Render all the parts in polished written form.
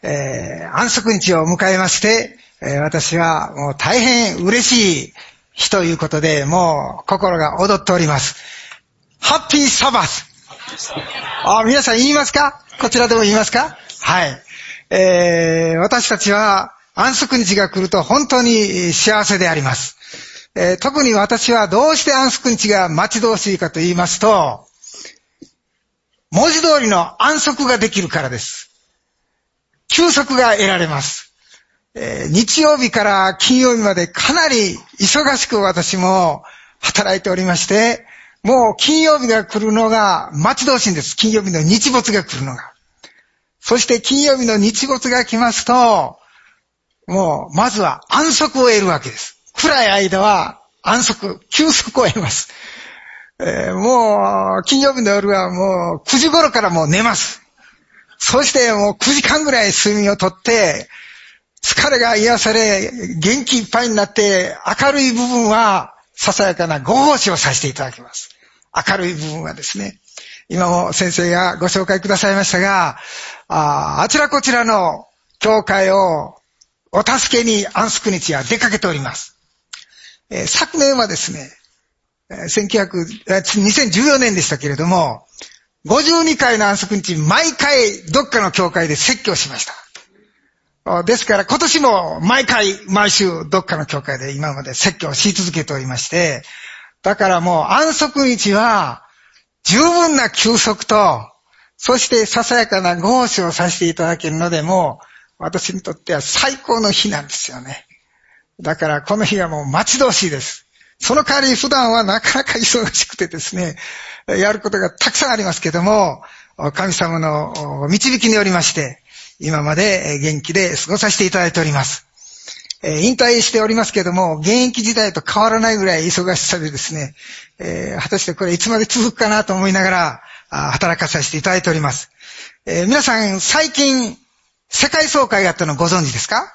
安息日を迎えまして、私はもう大変嬉しい日ということで、もう心が踊っております。ハッピーサバス。皆さん言いますか？こちらでも言いますか？はい。私たちは安息日が来ると本当に幸せであります。特に私はどうして安息日が待ち遠しいかと言いますと、文字通りの安息ができるからです。休息が得られます。日曜日から金曜日までかなり忙しく私も働いておりまして、もう金曜日が来るのが待ち遠しいんです。金曜日の日没が来るのが。そして金曜日の日没が来ますと、もうまずは安息を得るわけです。暗い間は安息、休息を得ます。もう金曜日の夜はもう9時頃からもう寝ます。そしてもう9時間ぐらい睡眠をとって、疲れが癒され、元気いっぱいになって、明るい部分はささやかなご奉仕をさせていただきます。明るい部分はですね、今も先生がご紹介くださいましたが、あちらこちらの教会をお助けに安息日は出かけております。昨年はですね、2014年でしたけれども、52回の安息日、毎回どっかの教会で説教しました。ですから今年も毎週どっかの教会で今まで説教をし続けておりまして、だからもう安息日は十分な休息と、そしてささやかなご奉仕をさせていただけるので、もう私にとっては最高の日なんですよね。だからこの日はもう待ち遠しいです。その代わり普段はなかなか忙しくてですね、やることがたくさんありますけども、神様の導きによりまして、今まで元気で過ごさせていただいております。引退しておりますけども、現役時代と変わらないぐらい忙しさでですね、果たしてこれいつまで続くかなと思いながら、働かさせていただいております。皆さん最近、世界総会があったのご存知ですか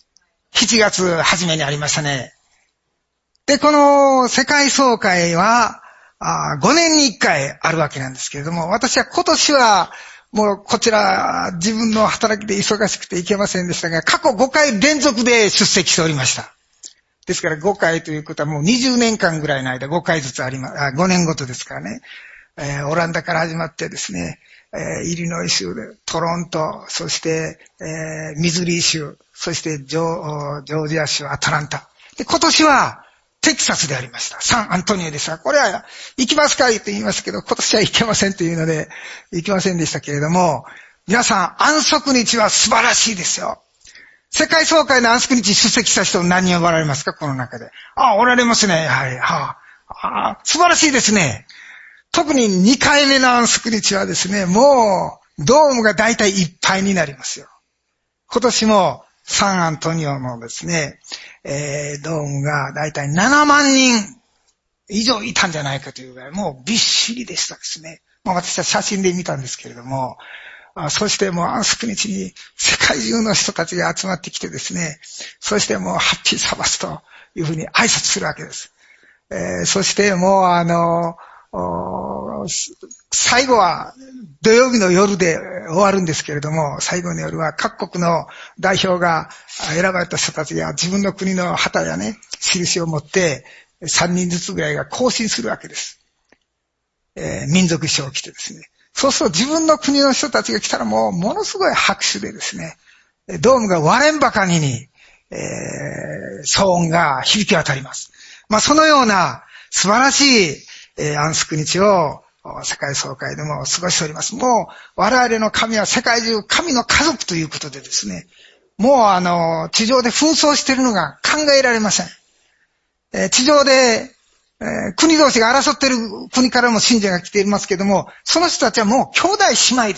？7月初めにありましたね。で、この世界総会は、5年に1回あるわけなんですけれども、私は今年は、もうこちら自分の働きで忙しくていけませんでしたが、過去5回連続で出席しておりました。ですから5回ということはもう20年間ぐらいの間5回ずつ5年ごとですからね。オランダから始まってですね、イリノイ州でトロント、そして、ミズリー州、そしてジョージア州、アトランタ。で、今年はテキサスでありました。サンアントニオですが、これは行きますかと言いますけど、今年は行けませんというので、行きませんでしたけれども、皆さん安息日は素晴らしいですよ。世界総会の安息日出席した人何人おられますか？この中で。おられますね。やはり。素晴らしいですね。特に2回目の安息日はですね、もうドームが大体いっぱいになりますよ。今年もサンアントニオのですね、ドームが大体7万人以上いたんじゃないかというぐらい、もうびっしりでしたですね。私は写真で見たんですけれども、そしてもう安息日に世界中の人たちが集まってきてですね、そしてもうハッピーサバスというふうに挨拶するわけです。そしてもう最後は土曜日の夜で終わるんですけれども、最後の夜は各国の代表が選ばれた人たちが自分の国の旗やね、印を持って3人ずつぐらいが行進するわけです。民族衣装を着てですね。そうすると自分の国の人たちが来たらものすごい拍手でですね、ドームが割れんばかりに、騒音が響き渡ります。そのような素晴らしい、安息日を世界総会でも過ごしております。もう我々の神は世界中神の家族ということでですね、もう地上で紛争しているのが考えられません。地上で国同士が争っている国からも信者が来ていますけども、その人たちはもう兄弟姉妹です。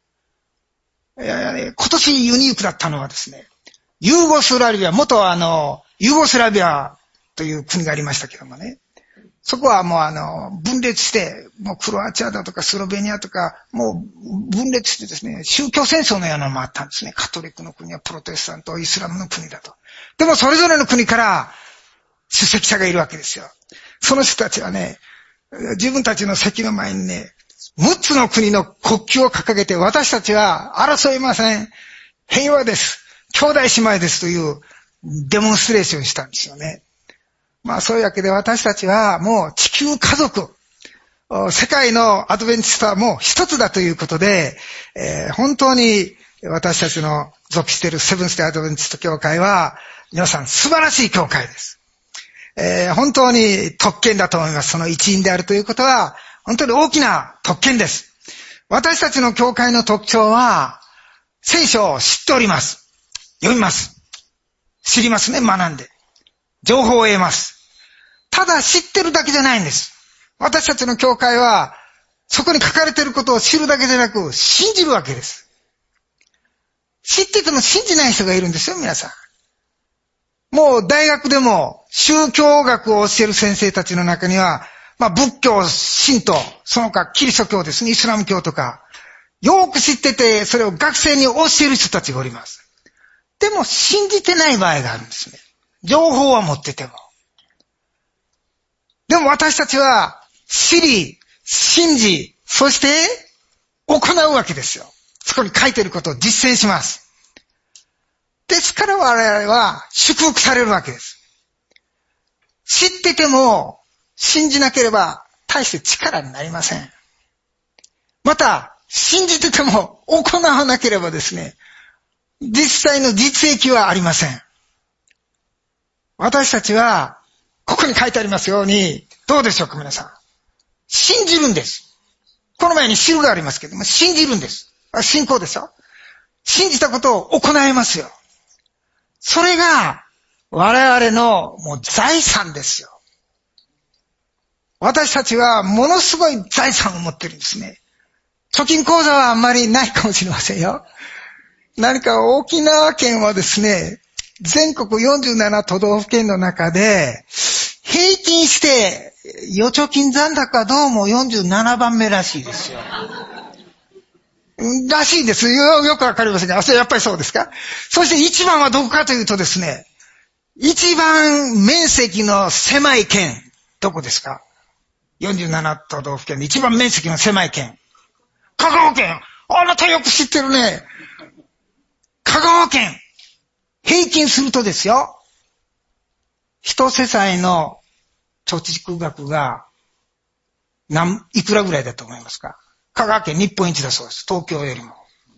今年ユニークだったのはですね、ユーゴスラビア、元ユーゴスラビアという国がありましたけどもね、そこはもう分裂して、もうクロアチアだとかスロベニアとか、もう分裂してですね、宗教戦争のようなのもあったんですね。カトリックの国はプロテスタント、イスラムの国だと。でもそれぞれの国から出席者がいるわけですよ。その人たちはね、自分たちの席の前にね、6つの国の国旗を掲げて、私たちは争いません。 平和です。兄弟姉妹ですというデモンストレーションしたんですよね。そういうわけで私たちはもう地球家族、世界のアドベンチストはもう一つだということで、本当に私たちの属しているセブンスデーアドベンチスト教会は皆さん素晴らしい教会です。本当に特権だと思います。その一員であるということは本当に大きな特権です。私たちの教会の特徴は聖書を知っております。読みます。知りますね、学んで。情報を得ます。ただ知ってるだけじゃないんです。私たちの教会はそこに書かれていることを知るだけでなく信じるわけです。知ってても信じない人がいるんですよ、皆さん。もう大学でも宗教学を教える先生たちの中には、仏教、神道、その他キリスト教ですね、イスラム教とか、よく知ってて、それを学生に教える人たちがおります。でも信じてない場合があるんですね。情報は持ってても。でも私たちは知り、信じ、そして行うわけですよ。そこに書いていることを実践します。ですから我々は祝福されるわけです。知ってても信じなければ大して力になりません。また、信じてても行わなければですね、実際の実益はありません。私たちは、ここに書いてありますように、どうでしょうか皆さん。信じるんです。この前に知るがありますけども、信じるんです。信仰でしょ。信じたことを行いますよ。それが、我々のもう財産ですよ。私たちはものすごい財産を持ってるんですね。貯金口座はあんまりないかもしれませんよ。何か沖縄県はですね、全国47都道府県の中で、平均して預貯金残高はどうも47番目らしいですよ。らしいです。よくわかりませんが、やっぱりそうですか？そして一番はどこかというとですね、一番面積の狭い県、どこですか？ 47 都道府県で一番面積の狭い県。香川県。あなたよく知ってるね。香川県。平均するとですよ。一世帯の貯蓄額がいくらぐらいだと思いますか？香川県日本一だそうです。東京よりも。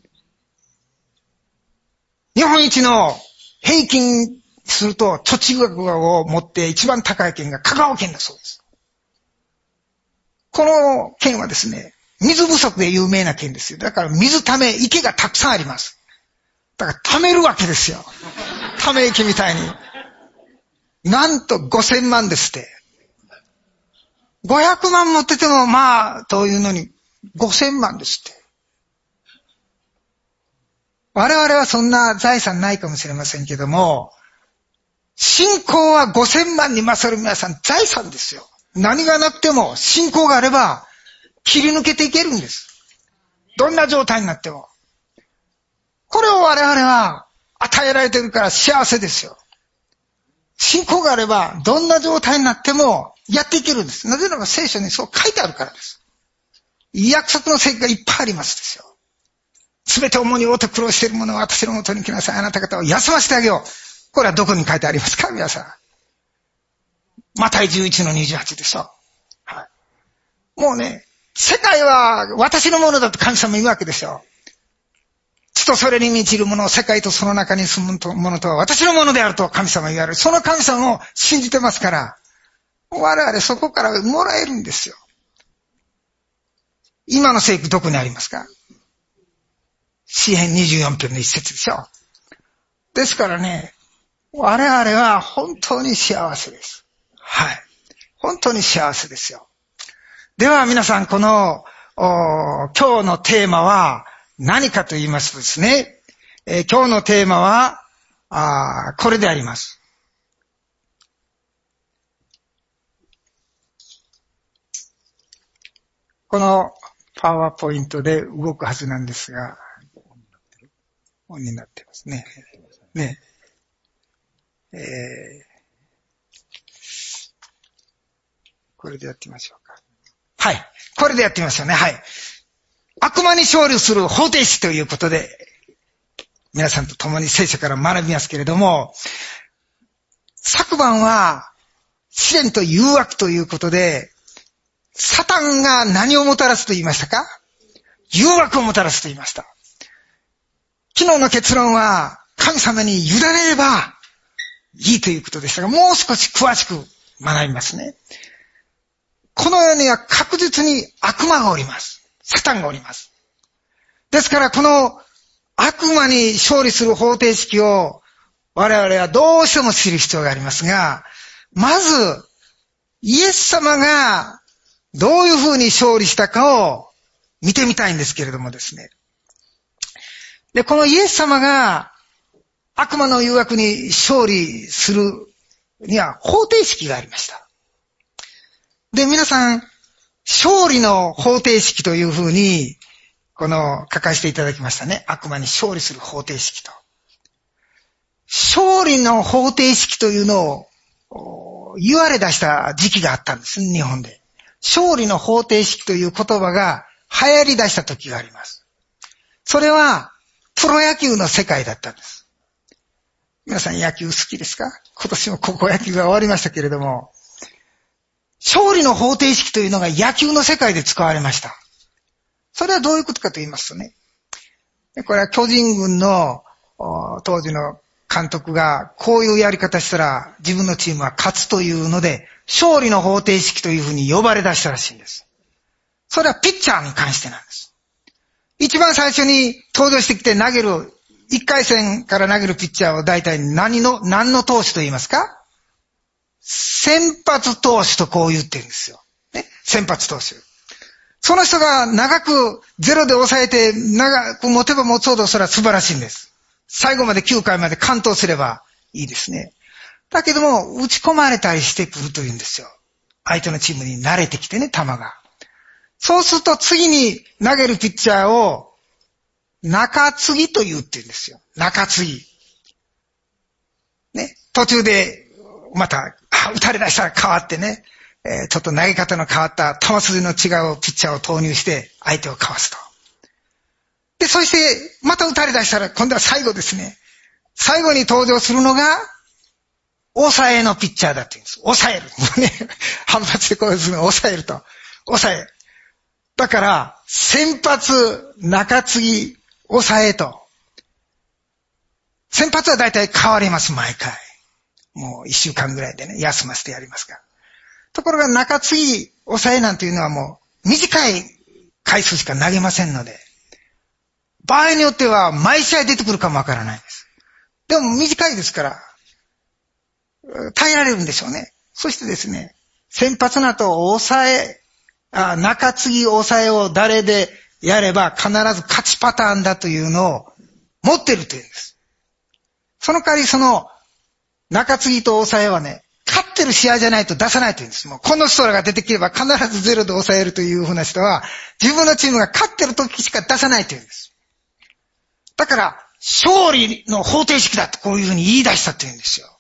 日本一の平均すると貯蓄額を持って一番高い県が香川県だそうです。この県はですね、水不足で有名な県ですよ。だから水ため池がたくさんあります。だから貯めるわけですよ。ため池みたいに。なんと5000万ですって。500万持っててもというのに5000万ですって。我々はそんな財産ないかもしれませんけども、信仰は5000万に勝る皆さん財産ですよ。何がなくても信仰があれば切り抜けていけるんです。どんな状態になっても。これを我々は与えられているから幸せですよ。信仰があればどんな状態になってもやっていけるんです。なぜならば聖書にそう書いてあるからです。約束の聖句がいっぱいありますですよ。すべて重荷を負って苦労している者は私のもとに来なさい。あなた方を休ませてあげよう。これはどこに書いてありますか皆さん。マタイ11の28でしょ。はい。もうね、世界は私のものだと神様言うわけですよ。地とそれに満ちるもの、世界とその中に住むものとは私のものであると神様言われる。その神様を信じてますから、我々そこからもらえるんですよ。今の聖句どこにありますか？詩編24編の一節でしょ。ですからね、我々は本当に幸せです。はい。本当に幸せですよ。では皆さん、この今日のテーマは何かと言いますとですね、今日のテーマはこれであります。このパワーポイントで動くはずなんですが、オンになってますね。ね。これでやってみましょうか。はい。これでやってみましょうね。はい。悪魔に勝利する方程式ということで、 皆さんと共に聖書から学びますけれども、昨晩は試練と誘惑ということで、サタンが何をもたらすと言いましたか？誘惑をもたらすと言いました。昨日の結論は神様に委ねればいいということでしたが、もう少し詳しく学びますね。この世には確実に悪魔がおります。サタンがおります。ですからこの悪魔に勝利する方程式を我々はどうしても知る必要がありますが、まずイエス様がどういうふうに勝利したかを見てみたいんですけれどもですね。で、このイエス様が悪魔の誘惑に勝利するには方程式がありました。で、皆さん、勝利の方程式というふうに、書かせていただきましたね。悪魔に勝利する方程式と。勝利の方程式というのを言われ出した時期があったんですね、日本で。勝利の方程式という言葉が流行り出した時があります。それは、プロ野球の世界だったんです。皆さん野球好きですか？今年も高校野球が終わりましたけれども、勝利の方程式というのが野球の世界で使われました。それはどういうことかと言いますとね、これは巨人軍の当時の監督がこういうやり方したら自分のチームは勝つというので、勝利の方程式というふうに呼ばれ出したらしいんです。それはピッチャーに関してなんです。一番最初に登場してきて投げる、1回戦から投げるピッチャーを大体何の投手と言いますか？先発投手とこう言ってるんですよ。ね、先発投手。その人が長くゼロで抑えて長く持てば持つほどそれは素晴らしいんです。最後まで9回まで完投すればいいですね。だけども打ち込まれたりしてくるというんですよ。相手のチームに慣れてきてね、球が。そうすると次に投げるピッチャーを中継ぎと言ってるんですよ。中継ぎ。ね。途中でまた打たれ出したら変わってね、ちょっと投げ方の変わった球筋の違うピッチャーを投入して相手をかわすと。で、そしてまた打たれ出したら今度は最後ですね。最後に登場するのが抑えのピッチャーだって言うんです。抑える。ね。反発でこうするのを抑えると。抑え。だから、先発、中継ぎ、抑えと。先発はだいたい変わります、毎回。もう1週間ぐらいでね、休ませてやりますから。ところが中継ぎ、抑えなんていうのはもう短い回数しか投げませんので、場合によっては毎試合出てくるかもわからないです。でも短いですから、耐えられるんでしょうね。そしてですね、先発の後、中継ぎ抑えを誰でやれば必ず勝ちパターンだというのを持ってるというんです。その代わりその中継ぎと抑えはね、勝ってる試合じゃないと出さないというんです。もうこの人らが出てきれば必ずゼロで抑えるというふうな人は自分のチームが勝ってる時しか出さないというんです。だから勝利の方程式だとこういうふうに言い出したというんですよ。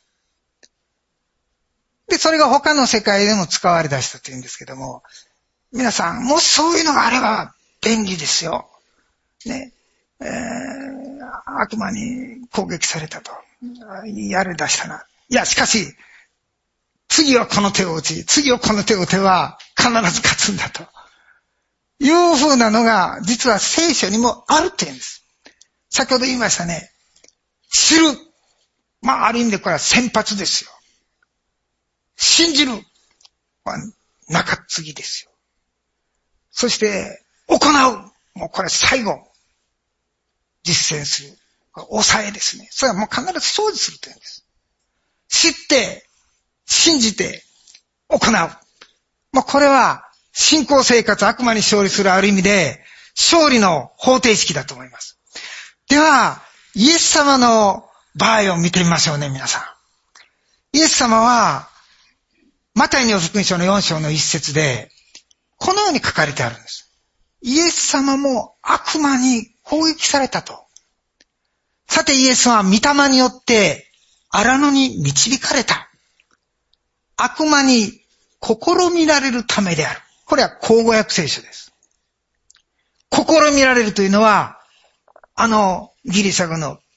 で、それが他の世界でも使われ出したというんですけども、皆さん、もしそういうのがあれば便利ですよ。ね。悪魔に攻撃されたと。やれ出したな。いや、しかし、次はこの手を打ち、次はこの手を打てば必ず勝つんだと。いう風なのが、実は聖書にもあるって言うんです。先ほど言いましたね。知る。まあ、ある意味でこれは先発ですよ。信じる。中継ぎですよ。そして、行う。もうこれ最後。実践する。抑えですね。それはもう必ず生じするというんです。知って、信じて、行う。もうこれは、信仰生活、悪魔に勝利するある意味で、勝利の方程式だと思います。では、イエス様の場合を見てみましょうね、皆さん。イエス様は、マタイの福音書の4章の一節で、このように書かれてあるんです。イエス様も悪魔に攻撃されたと。さてイエスは御霊によって荒野に導かれた。悪魔に試みられるためである。これは口語訳聖書です。試みられるというのは、ギリシャ語の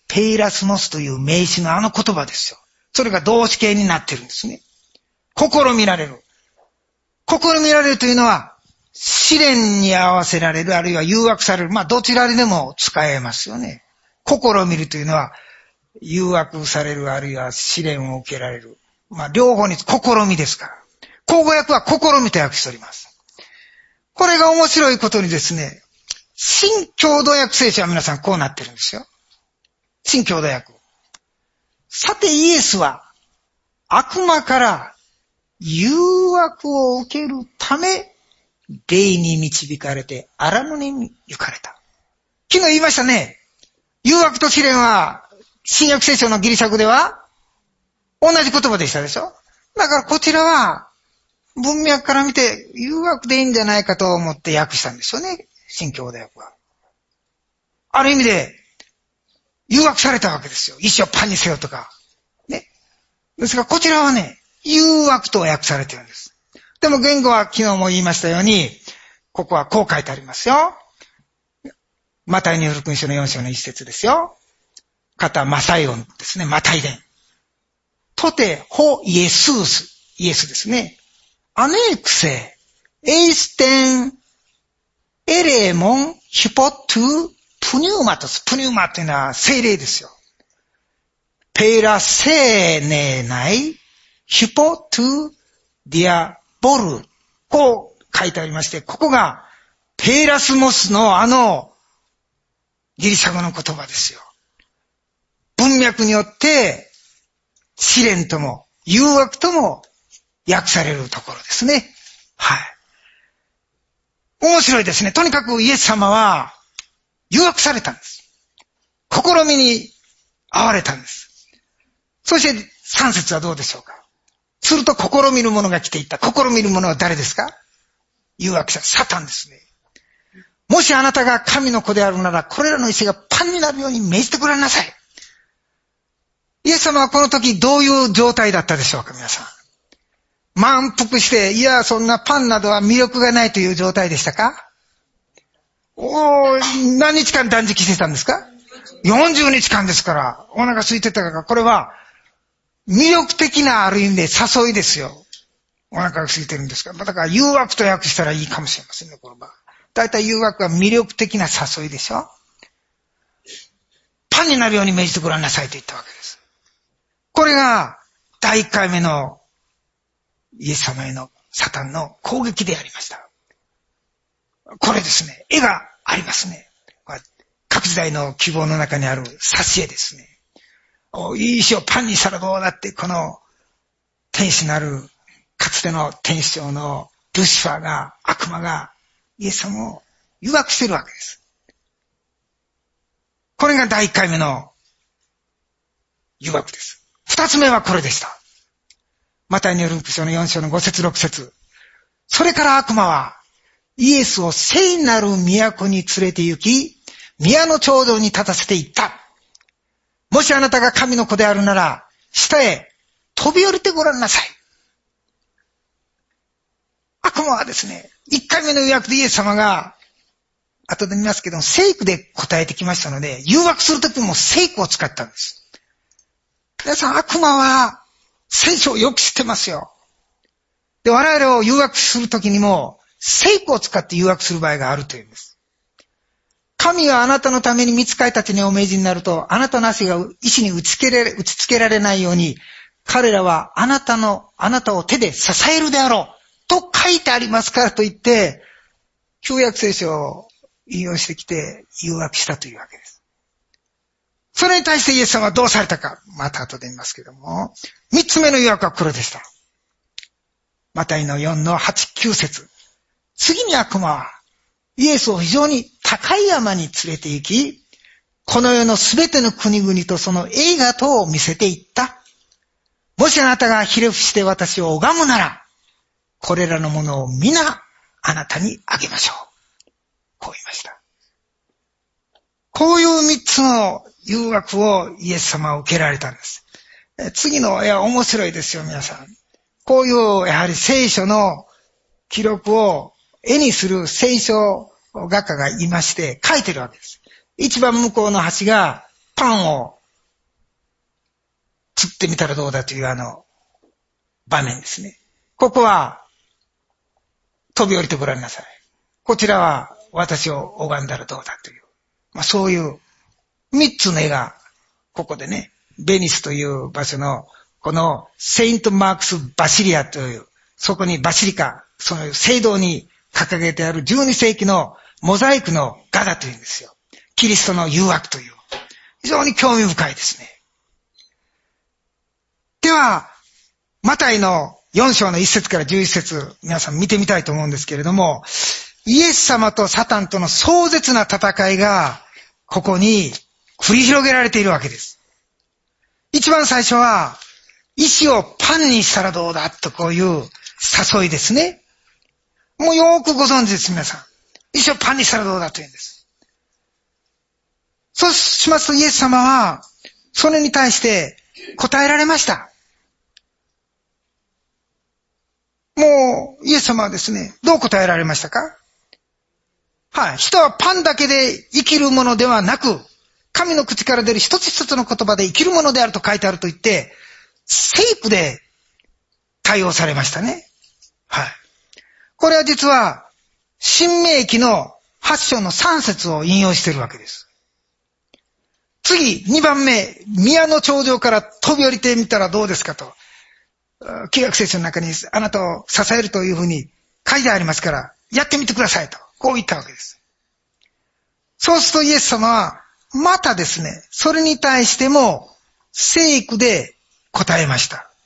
ペイラスモスという名詞のあの言葉ですよ。それが動詞形になってるんですね。試みられる。試みられるというのは、試練に合わせられる、あるいは誘惑される。どちらにでも使えますよね。試みるというのは、誘惑される、あるいは試練を受けられる。両方に試みですから。口語訳は試みと訳しております。これが面白いことにですね、新共同訳聖書は皆さんこうなってるんですよ。新共同訳。さてイエスは悪魔から誘惑を受けるため、霊に導かれて荒野に行かれた。昨日言いましたね。誘惑と試練は、新約聖書のギリシャ語では、同じ言葉でしたでしょ。だからこちらは、文脈から見て誘惑でいいんじゃないかと思って訳したんですよね。新共同訳は。ある意味で、誘惑されたわけですよ。石をパンにせよとか。ね。ですが、こちらはね、誘惑と訳されてるんです。でも言語は昨日も言いましたように、ここはこう書いてありますよ。マタイによる福音書の4章の一節ですよ。マサイオンですね。マタイ伝。トテホイエスース。イエスですね。アネークセ、エイステン、エレモン、ヒポトゥ、プニューマトス。プニューマというのは精霊ですよ。ペラセーネナイ、ヒポトゥ、ディアボル。こう書いてありまして、ここがペイラスモスのギリシャ語の言葉ですよ。文脈によって試練とも誘惑とも訳されるところですね。はい。面白いですね。とにかくイエス様は誘惑されたんです。試みに遭われたんです。そして3節はどうでしょうか。すると試みる者が来ていった。試みる者は誰ですか？誘惑者、サタンですね。もしあなたが神の子であるなら、これらの石がパンになるように命じてごらんなさい。イエス様はこの時どういう状態だったでしょうか、皆さん。満腹して、いや、そんなパンなどは魅力がないという状態でしたか？何日間断食してたんですか？ 40 日間ですから、お腹空いてたから、これは魅力的なある意味で誘いですよ。お腹が空いてるんですから。だから誘惑と訳したらいいかもしれませんね、この場合。だいたい誘惑は魅力的な誘いでしょ。パンになるように命じてごらんなさいと言ったわけです。これが第1回目のイエス様へのサタンの攻撃でありました。これですね、絵がありますね。各時代の希望の中にある挿絵ですね。いい石をパンにしたらどうだって、この天使なるかつての天使長のルシファーが、悪魔がイエス様を誘惑しているわけです。これが第1回目の誘惑です。2つ目はこれでした。マタイによる福音書の4章の5節6節。それから悪魔はイエスを聖なる都に連れて行き、宮の頂上に立たせていった。もしあなたが神の子であるなら、下へ飛び降りてごらんなさい。悪魔はですね、1回目の誘惑でイエス様が、後で見ますけど、聖句で答えてきましたので、誘惑するときも聖句を使ったんです。皆さん、悪魔は聖書をよく知ってますよ。で、我々を誘惑するときにも、聖句を使って誘惑する場合があるというんです。神はあなたのために御使いたちにお命じになると、あなたの足が石に打ちつけられないように、彼らはあなたを手で支えるであろう。と書いてありますからと言って、旧約聖書を引用してきて誘惑したというわけです。それに対してイエス様はどうされたか、また後で言いますけども、三つ目の誘惑はこれでした。マタイの4の8、9節。次に悪魔は、イエスを非常に高い山に連れて行き、この世のすべての国々とその栄華とを見せていった。もしあなたがひれ伏して私を拝むなら、これらのものを皆あなたにあげましょう。こう言いました。こういう三つの誘惑をイエス様は受けられたんです。次の絵は面白いですよ、皆さん。こういうやはり聖書の記録を絵にする聖書画家がいまして書いてるわけです。一番向こうの端がパンを釣ってみたらどうだという場面ですね。ここは、飛び降りてごらんなさい。こちらは、私を拝んだらどうだという。そういう、三つの絵が、ここでね、ベニスという場所の、この、セイント・マークス・バシリアという、そこにバシリカ、その聖堂に掲げてある12世紀のモザイクの画だというんですよ。キリストの誘惑という。非常に興味深いですね。では、マタイの4章の1節から11節、皆さん見てみたいと思うんですけれども、イエス様とサタンとの壮絶な戦いが、ここに繰り広げられているわけです。一番最初は、石をパンにしたらどうだとこういう誘いですね。もうよーくご存知です、皆さん。石をパンにしたらどうだというんです。そうしますとイエス様は、それに対して答えられました。もう、イエス様はですね、どう答えられましたか？はい。人はパンだけで生きるものではなく、神の口から出る一つ一つの言葉で生きるものであると書いてあると言って、聖句で対応されましたね。はい。これは実は、新明記の8章の3節を引用しているわけです。次、2番目、宮の頂上から飛び降りてみたらどうですかと。旧約聖書の中にあなたを支えるというふうに書いてありますから、やってみてくださいと。こう言ったわけです。そうするとイエス様は、またですね、それに対しても、聖句で答えました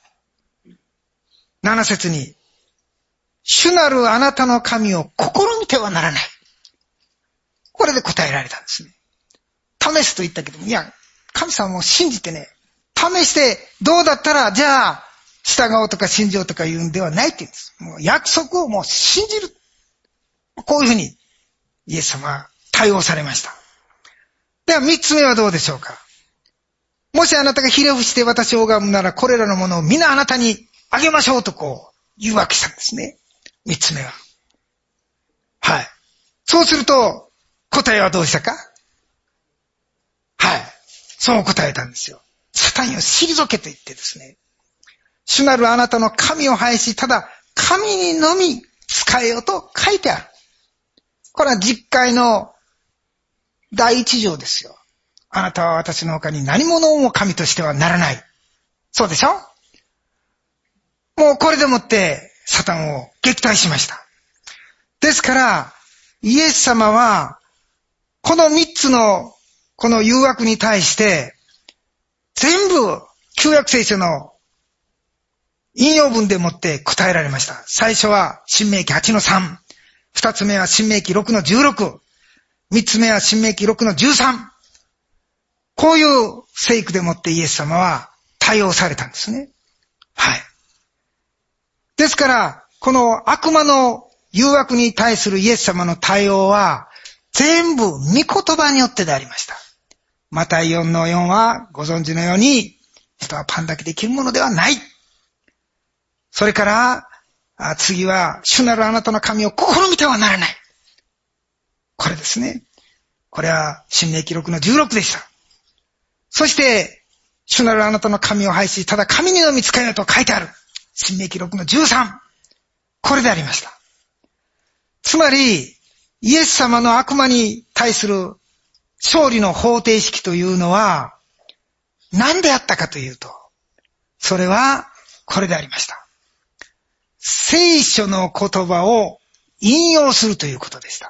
。7節に、主なるあなたの神を試みてはならない。これで答えられたんですね。試すと言ったけども、いや、神様を信じてね、試してどうだったら、じゃあ、従おうとか信じようとか言うんではないって言うんです。もう約束をもう信じる。こういうふうに、イエス様は対応されました。では三つ目はどうでしょうか。もしあなたがひれ伏して私を拝むなら、これらのものを皆あなたにあげましょうとこう、誘惑したんですね。三つ目は。はい。そうすると、答えはどうしたか？はい。そう答えたんですよ。サタンよ退けと言ってですね。主なるあなたの神を拝し、ただ神にのみ仕えよと書いてある。これは実会の第一条ですよ。あなたは私の他に何者も神としてはならない。そうでしょ？もうこれでもってサタンを撃退しました。ですから、イエス様は、この三つのこの誘惑に対して、全部旧約聖書の引用文でもって答えられました。最初は新明記8の3。二つ目は新明記6の16。三つ目は新明記6の13。こういう聖句でもってイエス様は対応されたんですね。はい。ですから、この悪魔の誘惑に対するイエス様の対応は、全部御言葉によってでありました。マタイ4の4はご存知のように、人はパンだけで生きるものではない。それから、次は、主なるあなたの神を試みてはならない。これですね。これは、新明記録の16でした。そして、主なるあなたの神を拝し、ただ神にのみ使えよと書いてある。新明記録の13。これでありました。つまり、イエス様の悪魔に対する勝利の方程式というのは、何であったかというと、それは、これでありました。聖書の言葉を引用するということでした。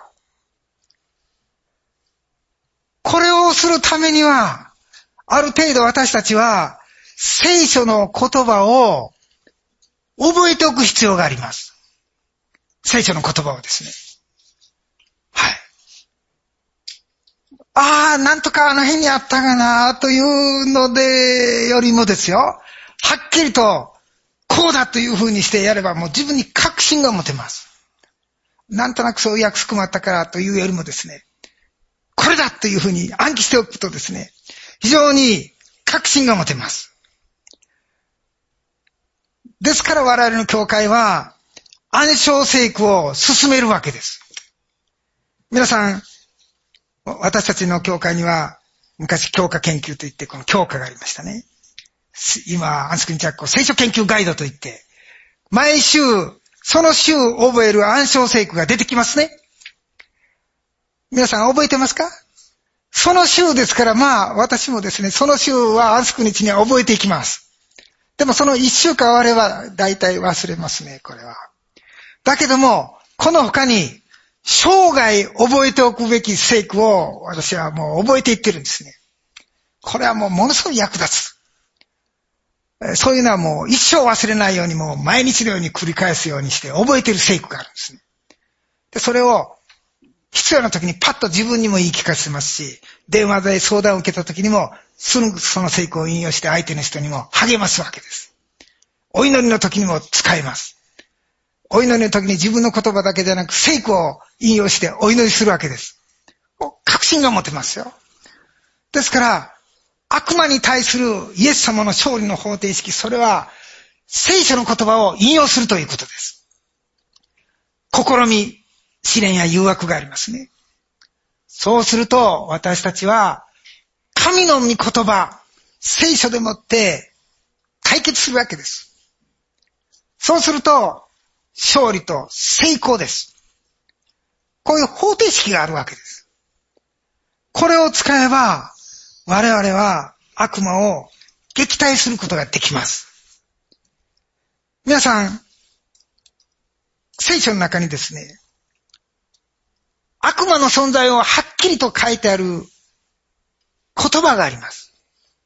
これをするためには、ある程度私たちは、聖書の言葉を覚えておく必要があります。聖書の言葉をですね。はい。なんとかあの辺にあったかなというのでよりもですよ。はっきりと、こうだという風にしてやればもう自分に確信が持てます。なんとなくそういう約束もあったからというよりもですね、これだという風に暗記しておくとですね、非常に確信が持てます。ですから我々の教会は暗唱聖句を進めるわけです。皆さん、私たちの教会には昔教科研究といってこの教科がありましたね。 今、安息日学校聖書研究ガイドといって、毎週、その週覚える暗唱聖句が出てきますね。皆さん覚えてますか？その週ですから、私もですね、その週は安息日には覚えていきます。でもその一週間あれば大体忘れますね、これは。だけども、この他に、生涯覚えておくべき聖句を私はもう覚えていってるんですね。これはもうものすごい役立つ。そういうのはもう一生忘れないようにもう毎日のように繰り返すようにして覚えている聖句があるんですね。で、それを必要な時にパッと自分にも言い聞かせますし、電話で相談を受けた時にもその聖句を引用して相手の人にも励ますわけです。お祈りの時にも使えます。お祈りの時に自分の言葉だけじゃなく聖句を引用してお祈りするわけです。確信が持てますよ。ですから、悪魔に対するイエス様の勝利の方程式、それは聖書の言葉を引用するということです。試み、試練や誘惑がありますね。そうすると私たちは神の御言葉、聖書でもって解決するわけです。そうすると勝利と成功です。こういう方程式があるわけです。これを使えば我々は悪魔を撃退することができます。皆さん、聖書の中にですね、悪魔の存在をはっきりと書いてある言葉があります。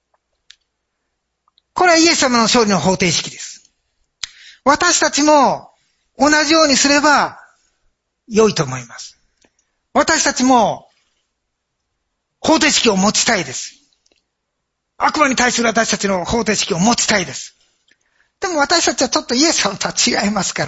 これはイエス様の勝利の方程式です。私たちも同じようにすれば良いと思います。私たちも方程式を持ちたいです。悪魔に対する私たちの方程式を持ちたいです。でも私たちはちょっとイエス様とは違いますから、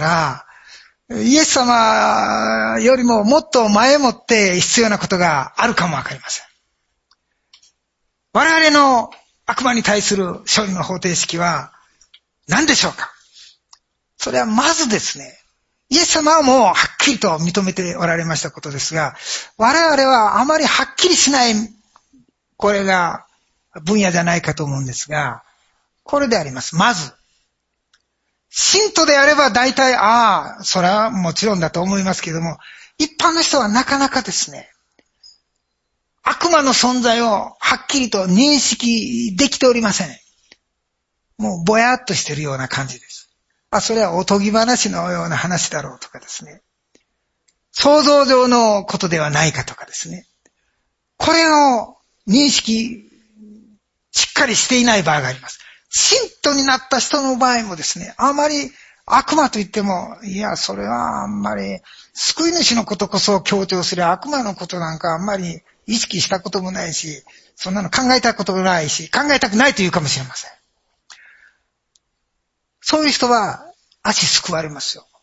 イエス様よりももっと前もって必要なことがあるかもわかりません。我々の悪魔に対する勝利の方程式は何でしょうか？それはまずですね、イエス様はもうはっきりと認めておられましたことですが、我々はあまりはっきりしない、これが分野じゃないかと思うんですが、これであります。まず、信徒であれば大体、それはもちろんだと思いますけども、一般の人はなかなかですね、悪魔の存在をはっきりと認識できておりません。もうぼやっとしているような感じです。それはおとぎ話のような話だろうとかですね。想像上のことではないかとかですね。これを認識しっかりしていない場合があります。信徒になった人の場合もですね、あまり悪魔と言っても、いや、それはあんまり救い主のことこそ強調する悪魔のことなんかあんまり意識したこともないし、そんなの考えたこともないし、考えたくないというかもしれません。そういう人は足救われますよ。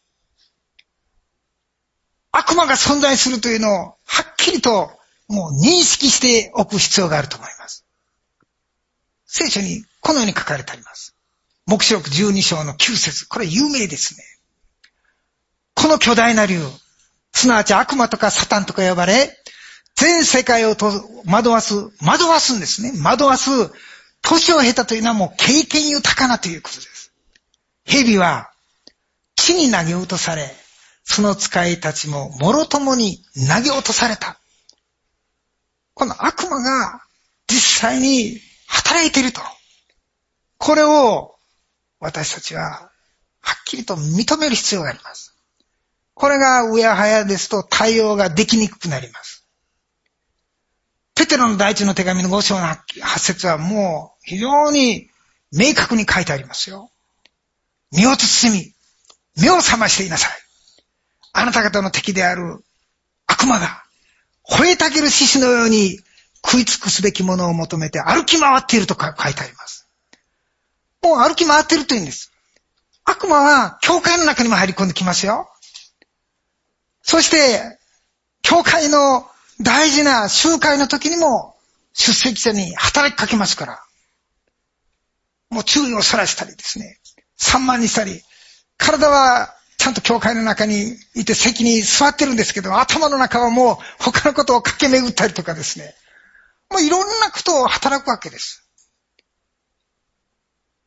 悪魔が存在するというのをはっきりともう認識しておく必要があると思います。聖書にこのように書かれてあります。黙示録12章の9節、これ有名ですね。この巨大な竜、すなわち悪魔とかサタンとか呼ばれ、全世界を惑わすんですね。惑わす、年を経たというのはもう経験豊かなということです。蛇は地に投げ落とされ、その使いたちももろともに投げ落とされた。この悪魔が実際に働いていると。これを私たちははっきりと認める必要があります。これがうやはやですと対応ができにくくなります。ペテロの第一の手紙の5章の8節はもう非常に明確に書いてありますよ。身を包み、目を覚ましていなさい。あなた方の敵である悪魔が吠えたける獅子のように食い尽くすべきものを求めて歩き回っていると書いてあります。もう歩き回っているというんです。悪魔は教会の中にも入り込んできますよ。そして教会の大事な集会の時にも出席者に働きかけますから、もう注意をそらしたりですね、散漫にしたり、体はちゃんと教会の中にいて席に座ってるんですけど、頭の中はもう他のことを駆け巡ったりとかですね、もういろんなことを働くわけです。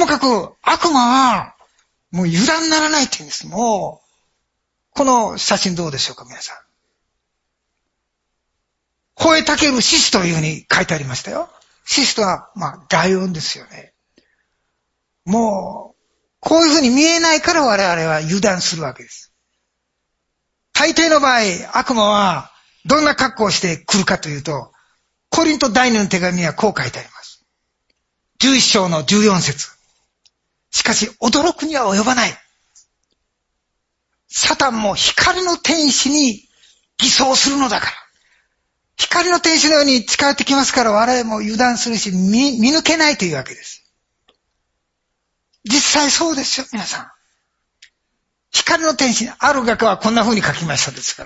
もかく悪魔はもう油断ならないって言うんです。もう、この写真どうでしょうか、皆さん。吠えたける獅子というふうに書いてありましたよ。獅子とは、ライオンですよね。もう、こういうふうに見えないから我々は油断するわけです。大抵の場合、悪魔はどんな格好をして来るかというと、コリント第二の手紙にはこう書いてあります。11章の14節。しかし驚くには及ばない。サタンも光の天使に偽装するのだから。光の天使のように近寄ってきますから我々も油断するし見抜けないというわけです。実際そうですよ、皆さん。光の天使、ある画家はこんな風に書きましたですから。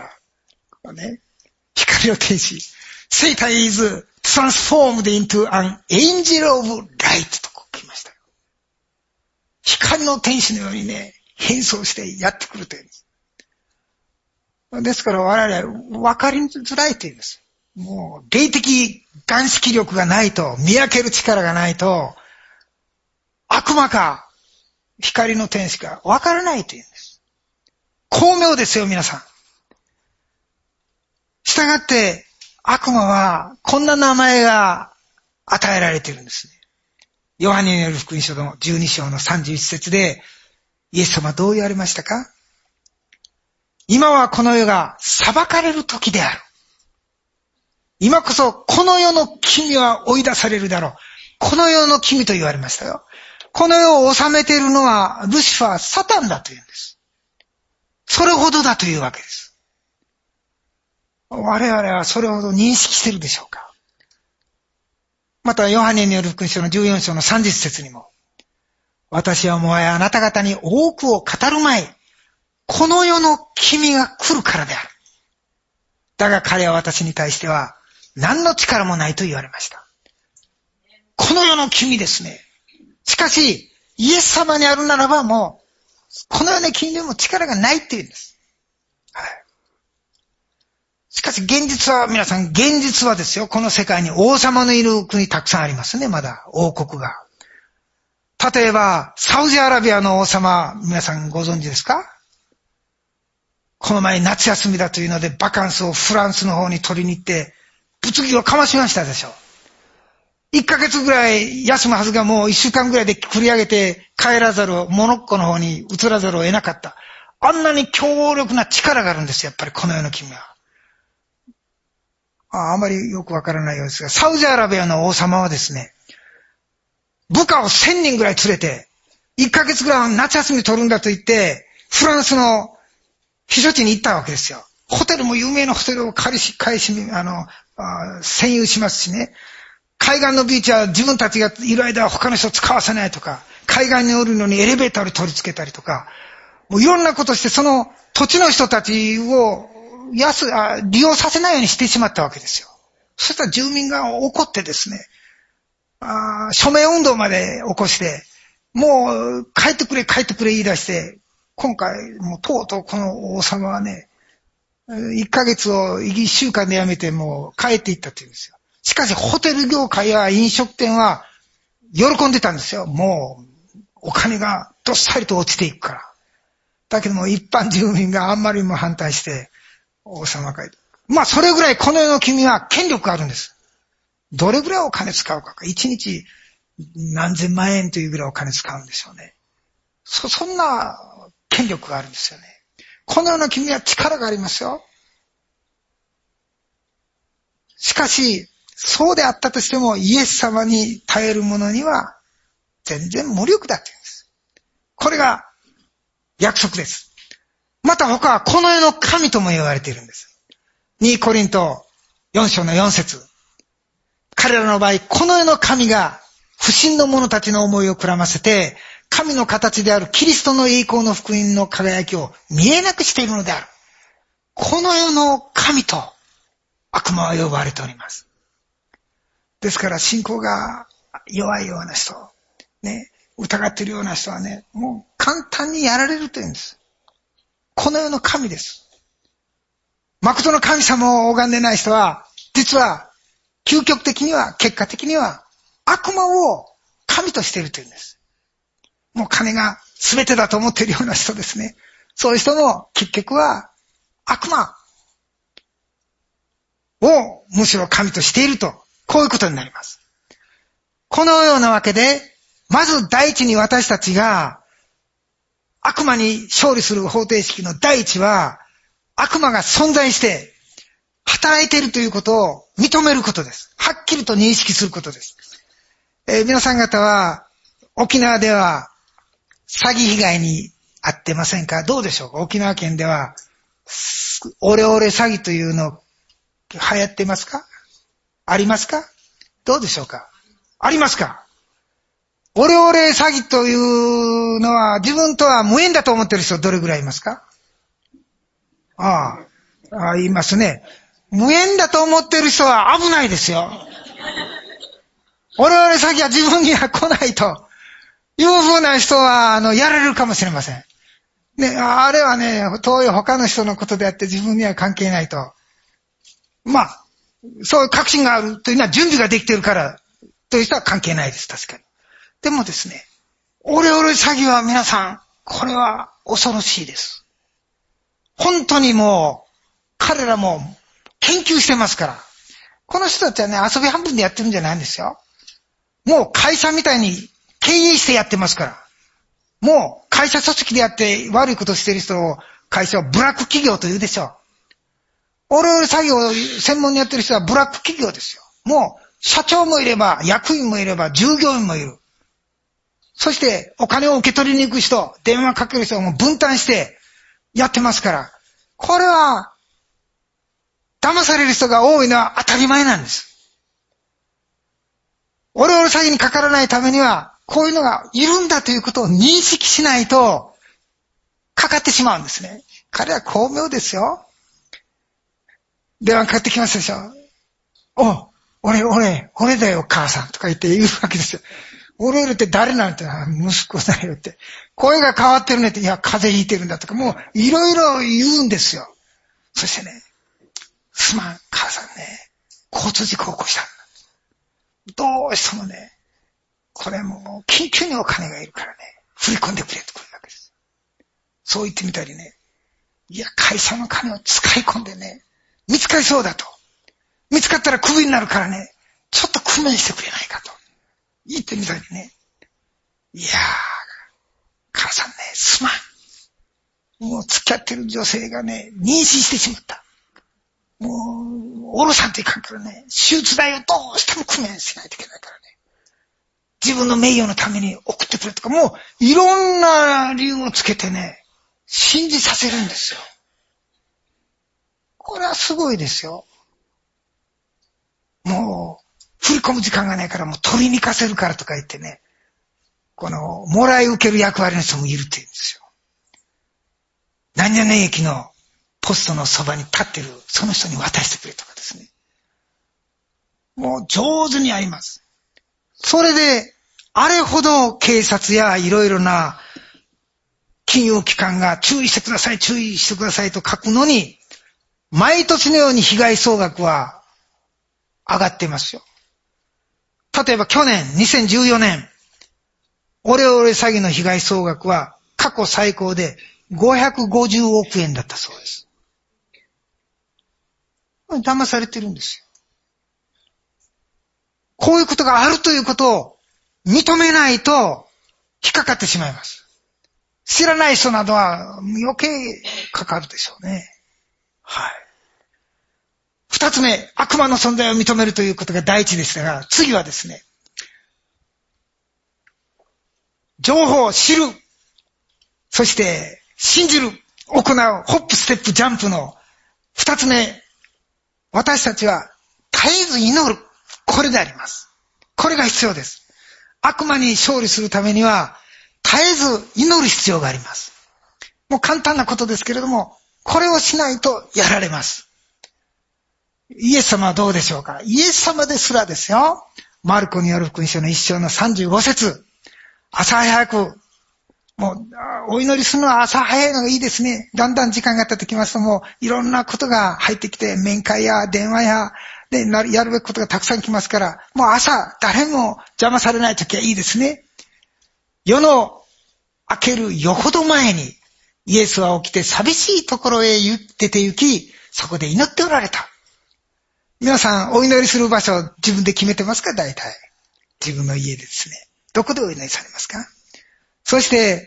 ね、光の天使。Satan is transformed into an angel of light とこう書きましたよ。光の天使のようにね、変装してやってくるというんです。ですから我々分かりづらいというんです。もう霊的眼識力がないと、見分ける力がないと、悪魔か光の天使か分からないというんです。巧妙ですよ、皆さん。したがって、悪魔はこんな名前が与えられているんですね。ヨハネによる福音書の12章の31節で、イエス様はどう言われましたか？今はこの世が裁かれる時である。今こそこの世の君は追い出されるだろう。この世の君と言われましたよ。この世を治めているのはルシファー、サタンだというんです。それほどだというわけです。我々はそれほど認識しているでしょうか。またヨハネによる福音書の14章の30節にも、私はもはやあなた方に多くを語るまい。この世の君が来るからである。だが彼は私に対しては何の力もないと言われました。この世の君ですね。しかし、イエス様にあるならばもう、この世の君でも力がないって言うんです。はい。しかし現実は、皆さん、現実はですよ、この世界に王様のいる国たくさんありますね、まだ、王国が。例えば、サウジアラビアの王様、皆さんご存知ですか？この前夏休みだというのでバカンスをフランスの方に取りに行って、物議をかましましたでしょ。1ヶ月ぐらい休むはずがもう1週間ぐらいで繰り上げて帰らざるを、モロッコの方に移らざるを得なかった。あんなに強力な力があるんですよ、やっぱりこの世の君は。あまりよくわからないようですが、サウジアラビアの王様はですね、部下を1000人ぐらい連れて、1ヶ月ぐらい夏休み取るんだと言って、フランスの避暑地に行ったわけですよ。ホテルも有名なホテルを占有しますしね。海岸のビーチは自分たちがいる間は他の人を使わせないとか、海岸におるのにエレベーターを取り付けたりとか、もういろんなことしてその土地の人たちを利用させないようにしてしまったわけですよ。そしたら住民が怒ってですね、署名運動まで起こして、もう帰ってくれ言い出して、今回もうとうとうこの王様はね、1ヶ月を1週間で辞めてもう帰っていったって言うんですよ。しかしホテル業界や飲食店は喜んでたんですよ。もうお金がどっさりと落ちていくから。だけども一般住民があんまりも反対して王様が、それぐらいこの世の君は権力があるんです。どれぐらいお金使うか。1日何千万円というぐらいお金使うんでしょうね。そんな権力があるんですよね。この世の君は力がありますよ。しかし、そうであったとしてもイエス様に頼る者には全然無力だって言うんです。これが約束です。また他はこの世の神とも言われているんです。2コリント4章の4節。彼らの場合、この世の神が不信の者たちの思いをくらませて、神の形であるキリストの栄光の福音の輝きを見えなくしているのである。この世の神と悪魔は呼ばれております。ですから信仰が弱いような人、ね、疑っているような人はね、もう簡単にやられるというんです。この世の神です。誠の神様を拝んでない人は、実は究極的には、結果的には悪魔を神としているというんです。 もう金が全てだと思っているような人ですね。そういう人も結局は悪魔をむしろ神としていると、こういうことになります。このようなわけで、まず第一に私たちが悪魔に勝利する方程式の第一は、悪魔が存在して働いているということを認めることです。はっきりと認識することです。皆さん方は沖縄では詐欺被害に遭ってませんか？どうでしょうか？沖縄県ではオレオレ詐欺というの流行ってますか？ありますか？どうでしょうか？ありますか？オレオレ詐欺というのは自分とは無縁だと思っている人どれぐらいいますか？言いますね。無縁だと思っている人は危ないですよ。オレオレ詐欺は自分には来ないというふうな人はやられるかもしれません。ね、あれはね、遠い他の人のことであって自分には関係ないと。まあ、そういう確信があるというのは準備ができているからという人は関係ないです、確かに。でもですね、オレオレ詐欺は皆さん、これは恐ろしいです。本当にもう、彼らも研究してますから。この人たちはね、遊び半分でやってるんじゃないんですよ。もう会社みたいに経営してやってますから。もう会社組織でやって悪いことしてる人を、会社をブラック企業と言うでしょう。オレオレ詐欺を専門にやってる人はブラック企業ですよ。もう社長もいれば、役員もいれば、従業員もいる。そしてお金を受け取りに行く人、電話かける人をもう分担してやってますから。これは、騙される人が多いのは当たり前なんです。オレオレ詐欺にかからないためには、こういうのがいるんだということを認識しないと、かかってしまうんですね。彼は巧妙ですよ。電話かかってきますでしょ。俺だよ、母さんとか言って言うわけですよ。オレオレって誰なんて、息子だよって。声が変わってるねって、いや、風邪ひいてるんだとか、もういろいろ言うんですよ。そしてね、すまん、母さんね、交通事故を起こしたんだ。どうしてもね、これもう緊急にお金がいるからね、振り込んでくれってくるわけです。そう言ってみたりね、いや、会社の金を使い込んでね、見つかりそうだと。見つかったらクビになるからね、ちょっと工面してくれないかと。言ってみたりね。いやー、母さんね、すまん。もう付き合ってる女性がね、妊娠してしまった。もう、おろさんといかんからね、手術代をどうしても工面しないといけないからね。自分の名誉のために送ってくれとか、もう、いろんな理由をつけてね、信じさせるんですよ。これはすごいですよ。もう、振り込む時間がないからもう取りに行かせるからとか言ってね、もらい受ける役割の人もいるって言うんですよ。何々駅のポストのそばに立ってる、その人に渡してくれとかですね。もう上手にやります。それで、あれほど警察やいろいろな金融機関が注意してくださいと書くのに、毎年のように被害総額は上がっていますよ。例えば去年、2014年、オレオレ詐欺の被害総額は過去最高で550億円だったそうです。騙されてるんですよ。こういうことがあるということを認めないと引っかかってしまいます。知らない人などは余計かかるでしょうね。はい。二つ目、悪魔の存在を認めるということが第一でしたが、次はですね、情報を知る、そして信じる、行う、ホップ、ステップ、ジャンプの二つ目、私たちは絶えず祈る。これであります。これが必要です。悪魔に勝利するためには絶えず祈る必要があります。もう簡単なことですけれども、これをしないとやられます。イエス様はどうでしょうか？イエス様ですらですよ。マルコによる福音書の1章の35節。朝早く、もう、お祈りするのは朝早いのがいいですね。だんだん時間が経ってきますともう、いろんなことが入ってきて、面会や電話や、で、やるべきことがたくさん来ますから、もう朝、誰も邪魔されないときはいいですね。世の明けるよほど前に、イエスは起きて寂しいところへ出て行き、そこで祈っておられた。皆さん、お祈りする場所、自分で決めてますか？大体。自分の家でですね。どこでお祈りされますか？そして、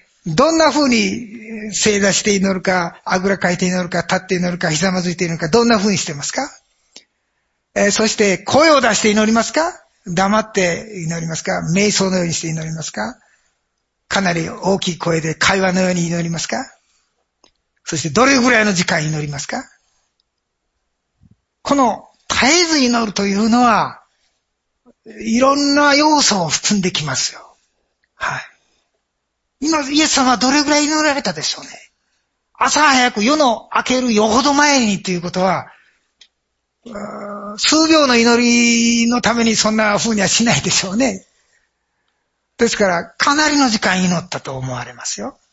どんな風に正座して祈るか、あぐらかいて祈るか、立って祈るか、ひざまずいて祈るか、どんな風にしてますか？そして、声を出して祈りますか？黙って祈りますか？瞑想のようにして祈りますか？かなり大きい声で会話のように祈りますか？そして、どれぐらいの時間祈りますか？この絶えず祈るというのは、いろんな要素を含んできますよ。はい。今、イエス様はどれぐらい祈られたでしょうね。朝早く夜の明けるよほど前にということは、数秒の祈りのためにそんな風にはしないでしょうね。ですから、かなりの時間祈ったと思われますよ。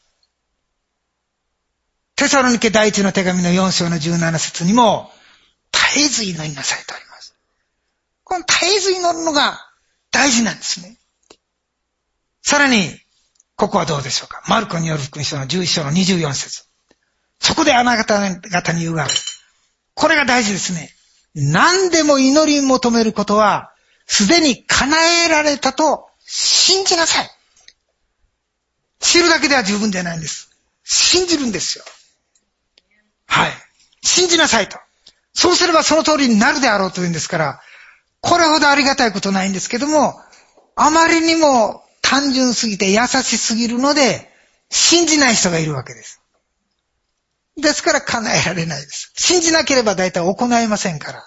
テサロニケ第一の手紙の4章の17節にも、絶えず祈りなさいとあります。この絶えず祈るのが大事なんですね。さらに、ここはどうでしょうか。マルコによる福音書の11章の24節。そこであなた方に言うが、これが大事ですね。何でも祈り求めることは、すでに叶えられたと信じなさい。知るだけでは十分ではないんです。信じるんですよ。はい。信じなさいと。そうすればその通りになるであろうというんですから、これほどありがたいことないんですけども、あまりにも単純すぎて優しすぎるので、信じない人がいるわけです。ですから叶えられないです。信じなければ大体行えませんから。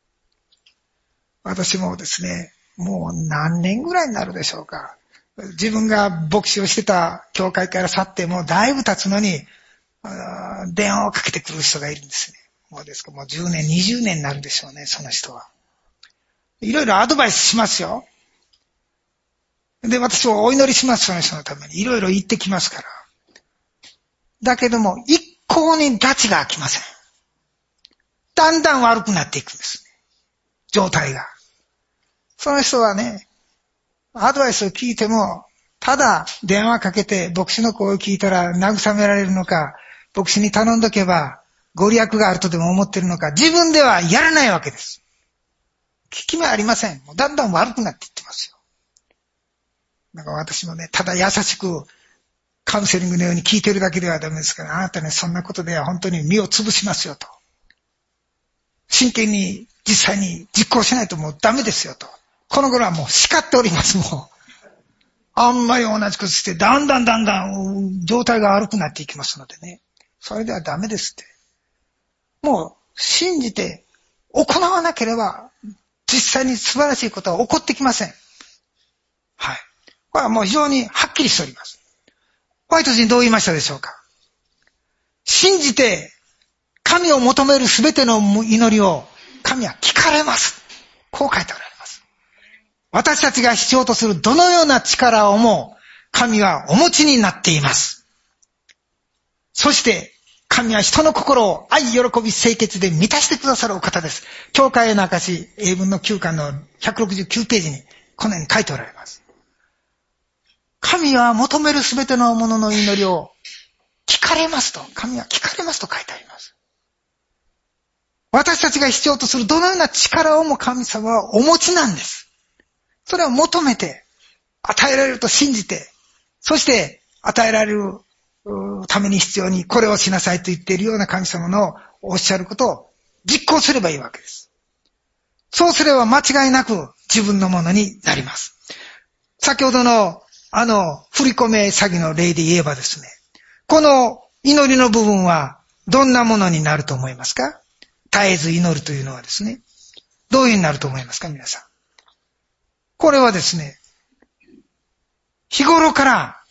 私もですね、もう何年ぐらいになるでしょうか。自分が牧師をしてた教会から去ってもうだいぶ経つのに、電話をかけてくる人がいるんですね。もうですか、もう10年、20年になるでしょうね、その人は。いろいろアドバイスしますよ。で、私はお祈りします、その人のために。いろいろ言ってきますから。だけども、一向に埒が明きません。だんだん悪くなっていくんですね。状態が。その人はね、アドバイスを聞いても、ただ電話かけて牧師の声を聞いたら慰められるのか、牧師に頼んどけばご利益があるとでも思ってるのか、自分ではやらないわけです。効き目ありません。もうだんだん悪くなっていってますよ。なんか私もね、ただ優しくカウンセリングのように聞いてるだけではダメですから、あなたね、そんなことでは本当に身を潰しますよと。真剣に実際に実行しないともうダメですよと。この頃はもう叱っております、もう。あんまり同じことして、だんだん状態が悪くなっていきますのでね。それではダメですって。もう信じて行わなければ、実際に素晴らしいことは起こってきません。はい。これはもう非常にはっきりしております。ホワイト人どう言いましたでしょうか。信じて神を求めるすべての祈りを神は聞かれます。こう書いておられます。私たちが必要とするどのような力をも神はお持ちになっています。そして神は人の心を愛、喜び、清潔で満たしてくださるお方です。教会への証、英文の9巻の169ページにこのように書いておられます。神は求めるすべてのものの祈りを聞かれますと、神は聞かれますと書いてあります。私たちが必要とするどのような力をも神様はお持ちなんです。それを求めて、与えられると信じて、そして与えられるために必要にこれをしなさいと言っているような神様のおっしゃることを実行すればいいわけです。そうすれば間違いなく自分のものになります。先ほどの振り込め詐欺の例で言えばですね、この祈りの部分はどんなものになると思いますか？絶えず祈るというのはですね、どういう風になると思いますか皆さん。これはですね、日頃から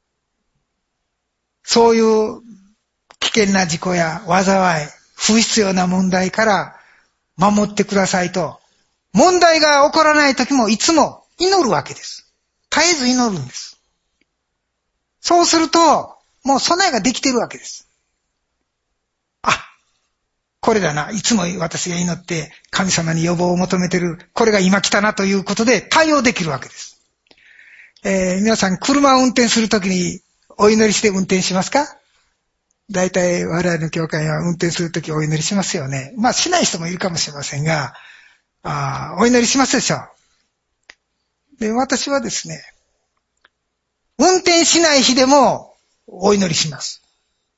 そういう危険な事故や災い、不必要な問題から守ってくださいと、問題が起こらない時もいつも祈るわけです。絶えず祈るんです。そうすると、もう備えができているわけです。あ、これだな。いつも私が祈って神様に予防を求めている。これが今来たなということで対応できるわけです。皆さん車を運転するときにお祈りして運転しますか？大体我々の教会は運転するときお祈りしますよね。まあしない人もいるかもしれませんが、お祈りしますでしょう。で、私はですね、運転しない日でもお祈りします。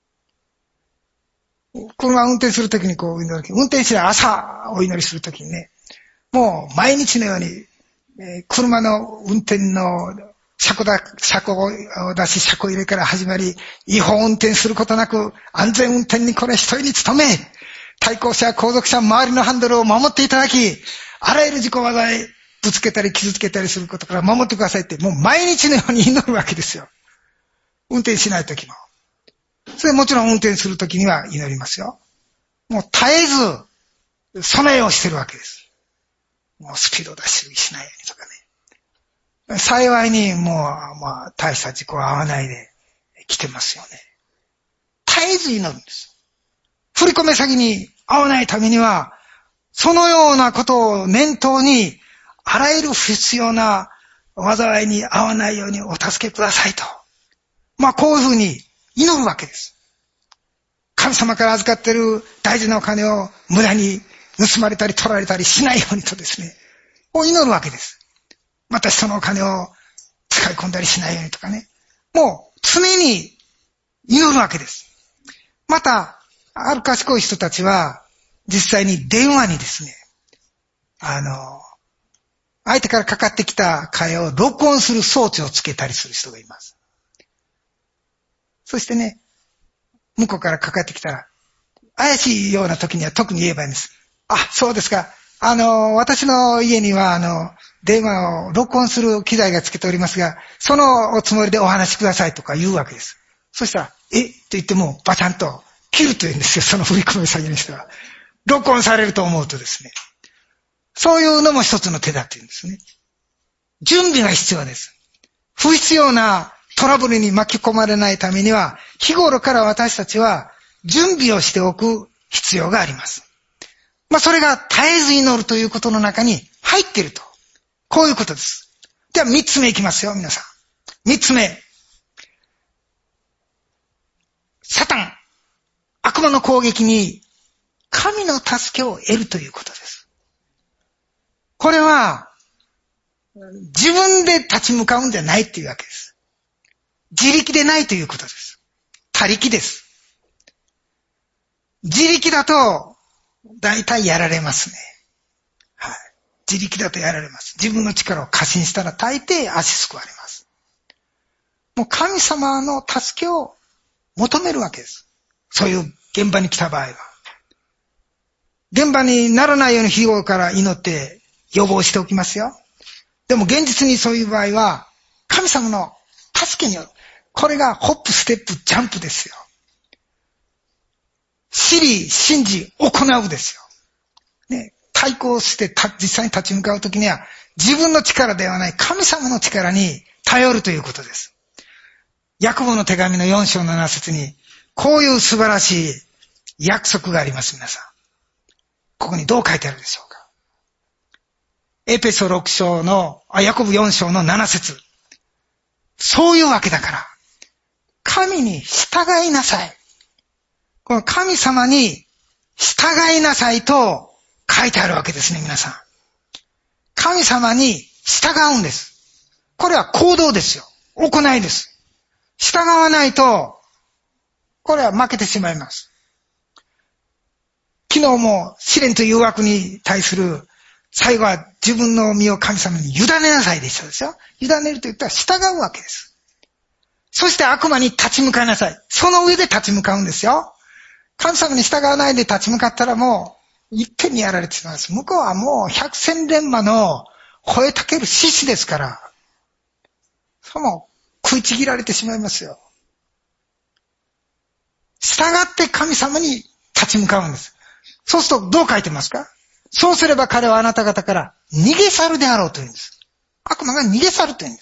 車運転するときにこうお祈り、運転しない朝お祈りするときにね、もう毎日のように、車の運転の車庫を出し、車庫入れから始まり、違法運転することなく、安全運転にこれ一人に努め、対向車、後続車、周りのハンドルを守っていただき、あらゆる事故技へぶつけたり傷つけたりすることから守ってくださいって、もう毎日のように祈るわけですよ。運転しないときも。それもちろん運転するときには祈りますよ。もう絶えず備えをしてるわけです。もうスピード出しないようにとかね。幸いにもう、大した事故は合わないで来てますよね。絶えず祈るんです。振り込め詐欺に合わないためには、そのようなことを念頭に、あらゆる不必要な災いに合わないようにお助けくださいと。こういうふうに祈るわけです。神様から預かっている大事なお金を無駄に盗まれたり取られたりしないようにとですね、こう祈るわけです。また人のお金を使い込んだりしないようにとかね。もう常に祈るわけです。また、ある賢い人たちは、実際に電話にですね、相手からかかってきた会話を録音する装置をつけたりする人がいます。そしてね、向こうからかかってきたら、怪しいような時には特に言えばいいんです。そうですか。私の家には、電話を録音する機材がつけておりますが、そのおつもりでお話しくださいとか言うわけです。そしたら、と言ってもバチャンと切ると言うんですよ、その振り込み詐欺の人は。録音されると思うとですね。そういうのも一つの手だって言うんですね。準備が必要です。不必要なトラブルに巻き込まれないためには、日頃から私たちは準備をしておく必要があります。それが絶えず祈るということの中に入っていると。こういうことです。では三つ目いきますよ、皆さん。三つ目。サタン、悪魔の攻撃に神の助けを得るということです。これは自分で立ち向かうんじゃないっていうわけです。自力でないということです。他力です。自力だと大体やられますね。はい。自力だとやられます。自分の力を過信したら大抵足すくわれます。もう神様の助けを求めるわけです。そういう現場に来た場合は。現場にならないように日頃から祈って予防しておきますよ。でも現実にそういう場合は、神様の助けによる。これがホップ、ステップ、ジャンプですよ。知り、信じ、行うですよ。ね、対抗して実際に立ち向かうときには、自分の力ではない神様の力に頼るということです。ヤコブの手紙の4章の7節に、こういう素晴らしい約束があります、皆さん。ここにどう書いてあるでしょうか。エペソ6章の、ヤコブ4章の7節。そういうわけだから、神に従いなさい。この神様に従いなさいと書いてあるわけですね、皆さん。神様に従うんです。これは行動ですよ。行いです。従わないと、これは負けてしまいます。昨日も試練と誘惑に対する最後は自分の身を神様に委ねなさいでしたですよ。委ねると言ったら従うわけです。そして悪魔に立ち向かいなさい。その上で立ち向かうんですよ。神様に従わないで立ち向かったらもう一手にやられてしまいます。向こうはもう百戦錬磨の吠えたける獅子ですから。その食いちぎられてしまいますよ。従って神様に立ち向かうんです。そうするとどう書いてますか？そうすれば彼はあなた方から逃げ去るであろうというんです。悪魔が逃げ去るというんです。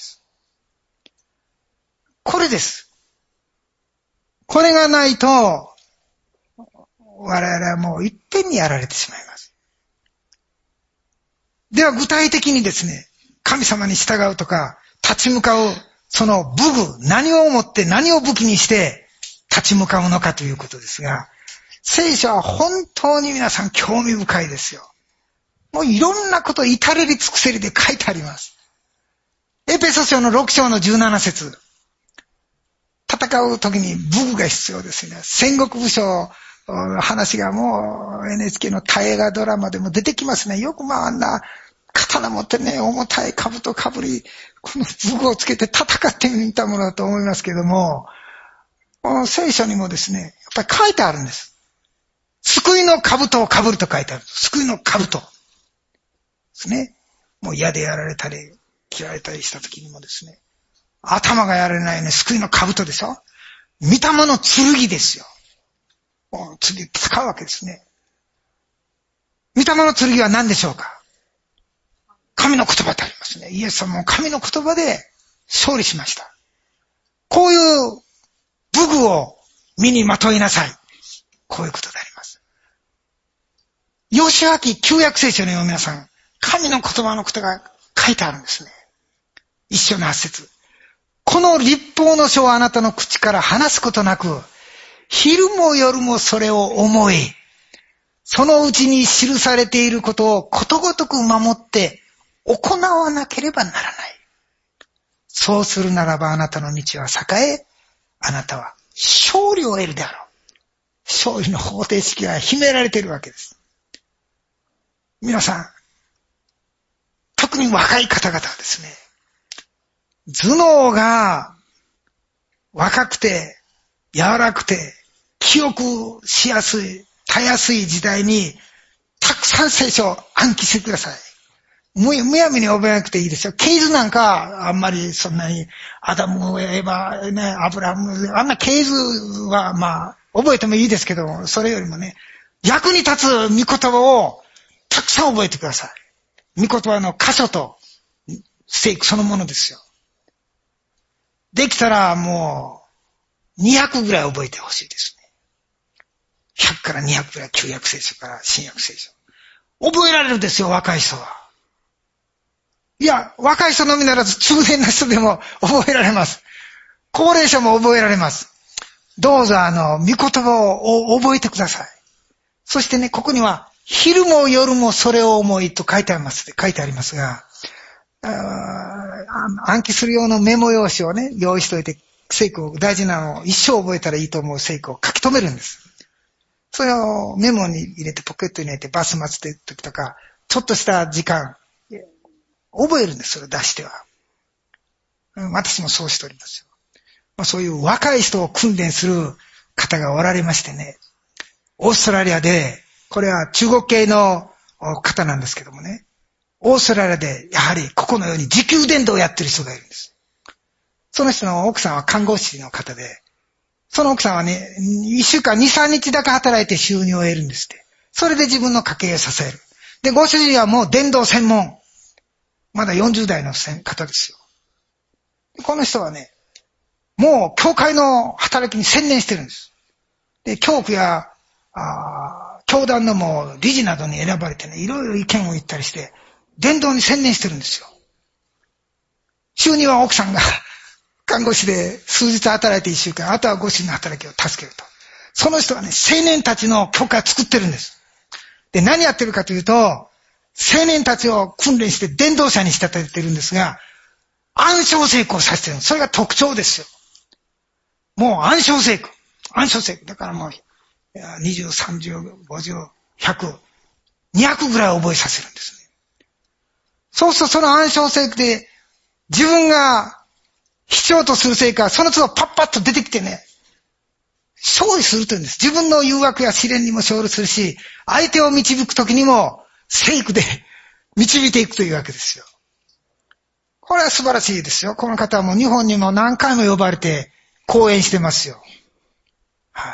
これです。これがないと、我々はもう一遍にやられてしまいます。では具体的にですね、神様に従うとか、立ち向かうその武具、何を思って何を武器にして立ち向かうのかということですが、聖書は本当に皆さん興味深いですよ。もういろんなこと至れり尽くせりで書いてあります。エペソ書の6章の17節。戦う時に武具が必要ですね。戦国武将話がもう NHK の大河ドラマでも出てきますね。よくあんな刀持ってね、重たい兜かぶり、この武具をつけて戦ってみたものだと思いますけども、この聖書にもですね、やっぱり書いてあるんです。救いの兜をかぶると書いてある。救いの兜。ですね。もう矢でやられたり、切られたりした時にもですね、頭がやられないね、救いの兜でしょ。御霊の剣ですよ。剣使うわけですね。御霊の剣は何でしょうか。神の言葉ってありますね。イエス様も神の言葉で勝利しました。こういう武具を身にまといなさい。こういうことであります。義明旧約聖書の皆さん、神の言葉のことが書いてあるんですね。一章の8節。この律法の書をあなたの口から話すことなく、昼も夜もそれを思い、そのうちに記されていることをことごとく守って行わなければならない。そうするならばあなたの道は栄え、あなたは勝利を得るであろう。勝利の方程式が秘められているわけです。皆さん、特に若い方々はですね、頭脳が若くて柔らくて記憶しやすい、たやすい時代にたくさん聖書を暗記してください。むやみに覚えなくていいですよ。系図なんかあんまりそんなにアダム、エバ、ね、アブラム、あんな系図は覚えてもいいですけど、それよりもね、役に立つ御言葉をたくさん覚えてください。御言葉の箇所と聖句そのものですよ。できたらもう200ぐらい覚えてほしいですね。100から200ぐらい旧約聖書から新約聖書。覚えられるんですよ、若い人は。いや、若い人のみならず中年な人でも覚えられます。高齢者も覚えられます。どうぞ御言葉を覚えてください。そしてね、ここには昼も夜もそれを思いと書いてありますが、暗記する用のメモ用紙をね、用意しておいて、聖句を大事なのを一生覚えたらいいと思う聖句を書き留めるんです。それをメモに入れてポケットに入れてバス待つ時とか、ちょっとした時間、覚えるんです、それを出しては。私もそうしておりますよ。そういう若い人を訓練する方がおられましてね、オーストラリアで、これは中国系の方なんですけどもね、オーストラリアでやはりここのように時給伝道をやってる人がいるんです。その人の奥さんは看護師の方で、その奥さんはね、1週間2、3日だけ働いて収入を得るんですって。それで自分の家計を支える。で、ご主人はもう伝道専門。まだ40代の方ですよ。この人はね、もう教会の働きに専念してるんです。で、教区や、教団のもう理事などに選ばれてね、いろいろ意見を言ったりして、伝道に専念してるんですよ。収入は奥さんが看護師で数日働いて1週間、あとはご主人の働きを助けると。その人はね、青年たちの教会を作ってるんです。で、何やってるかというと、青年たちを訓練して伝道者に仕立ててるんですが、暗唱聖句をさせてる。それが特徴ですよ。もう暗唱聖句。暗唱聖句。だからもう、20、30、50、100、200ぐらい覚えさせるんですね。そうするとその暗唱聖句で、自分が必要とする聖句はその都度パッパッと出てきてね、勝利するというんです。自分の誘惑や試練にも勝利するし、相手を導くときにも聖句で導いていくというわけですよ。これは素晴らしいですよ。この方はもう日本にも何回も呼ばれて講演してますよ。はい。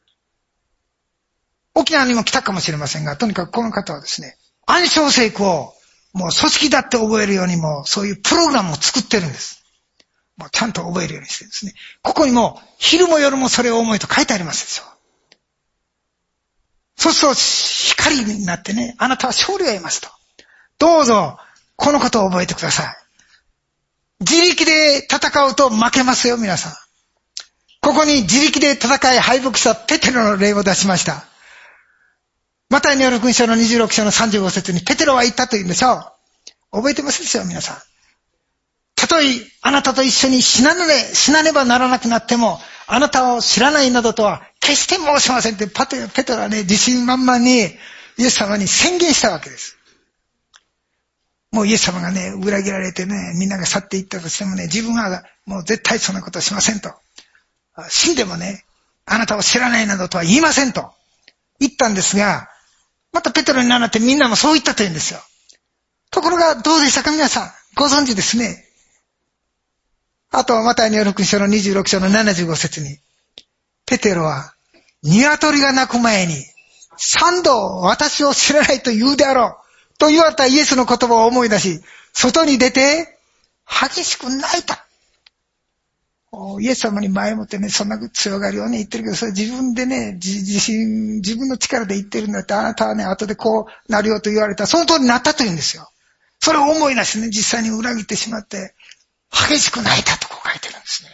沖縄にも来たかもしれませんが、とにかくこの方はですね、暗唱聖句をもう組織だって覚えるようにもそういうプログラムを作ってるんです。もうちゃんと覚えるようにしてるんですね。ここにも昼も夜もそれを思いと書いてありますでしょ。そうすると光になってね、あなたは勝利を得ますと。どうぞこのことを覚えてください。 自力で戦うと負けますよ、皆さん。ここに自力で戦い敗北したペテロの例を出しました。マタイによる福音書の26章の35節にペテロは言ったと言うんでしょう。覚えてますでしょう、皆さん。たとえあなたと一緒に死なねばならなくなっても、あなたを知らないなどとは決して申しませんってペテロはね、自信満々にイエス様に宣言したわけです。もうイエス様がね、裏切られてね、みんなが去っていったとしてもね、自分はもう絶対そんなことしませんと。死んでもね、あなたを知らないなどとは言いませんと言ったんですが、またペテロになってみんなもそう言ったと言うんですよ。ところがどうでしたか皆さん。ご存知ですね。あとはマタイによる福音書の26章の75節に、ペテロは鶏が鳴く前に3度私を知らないと言うであろうと言われたイエスの言葉を思い出し、外に出て激しく泣いた。イエス様に前もってね、そんな強がりをね言ってるけど、それ自分でね、自分の力で言ってるんだって、あなたはね、後でこうなるよと言われた。その通りになったと言うんですよ。それを思い出してね、実際に裏切ってしまって、激しく泣いたとこう書いてるんですね。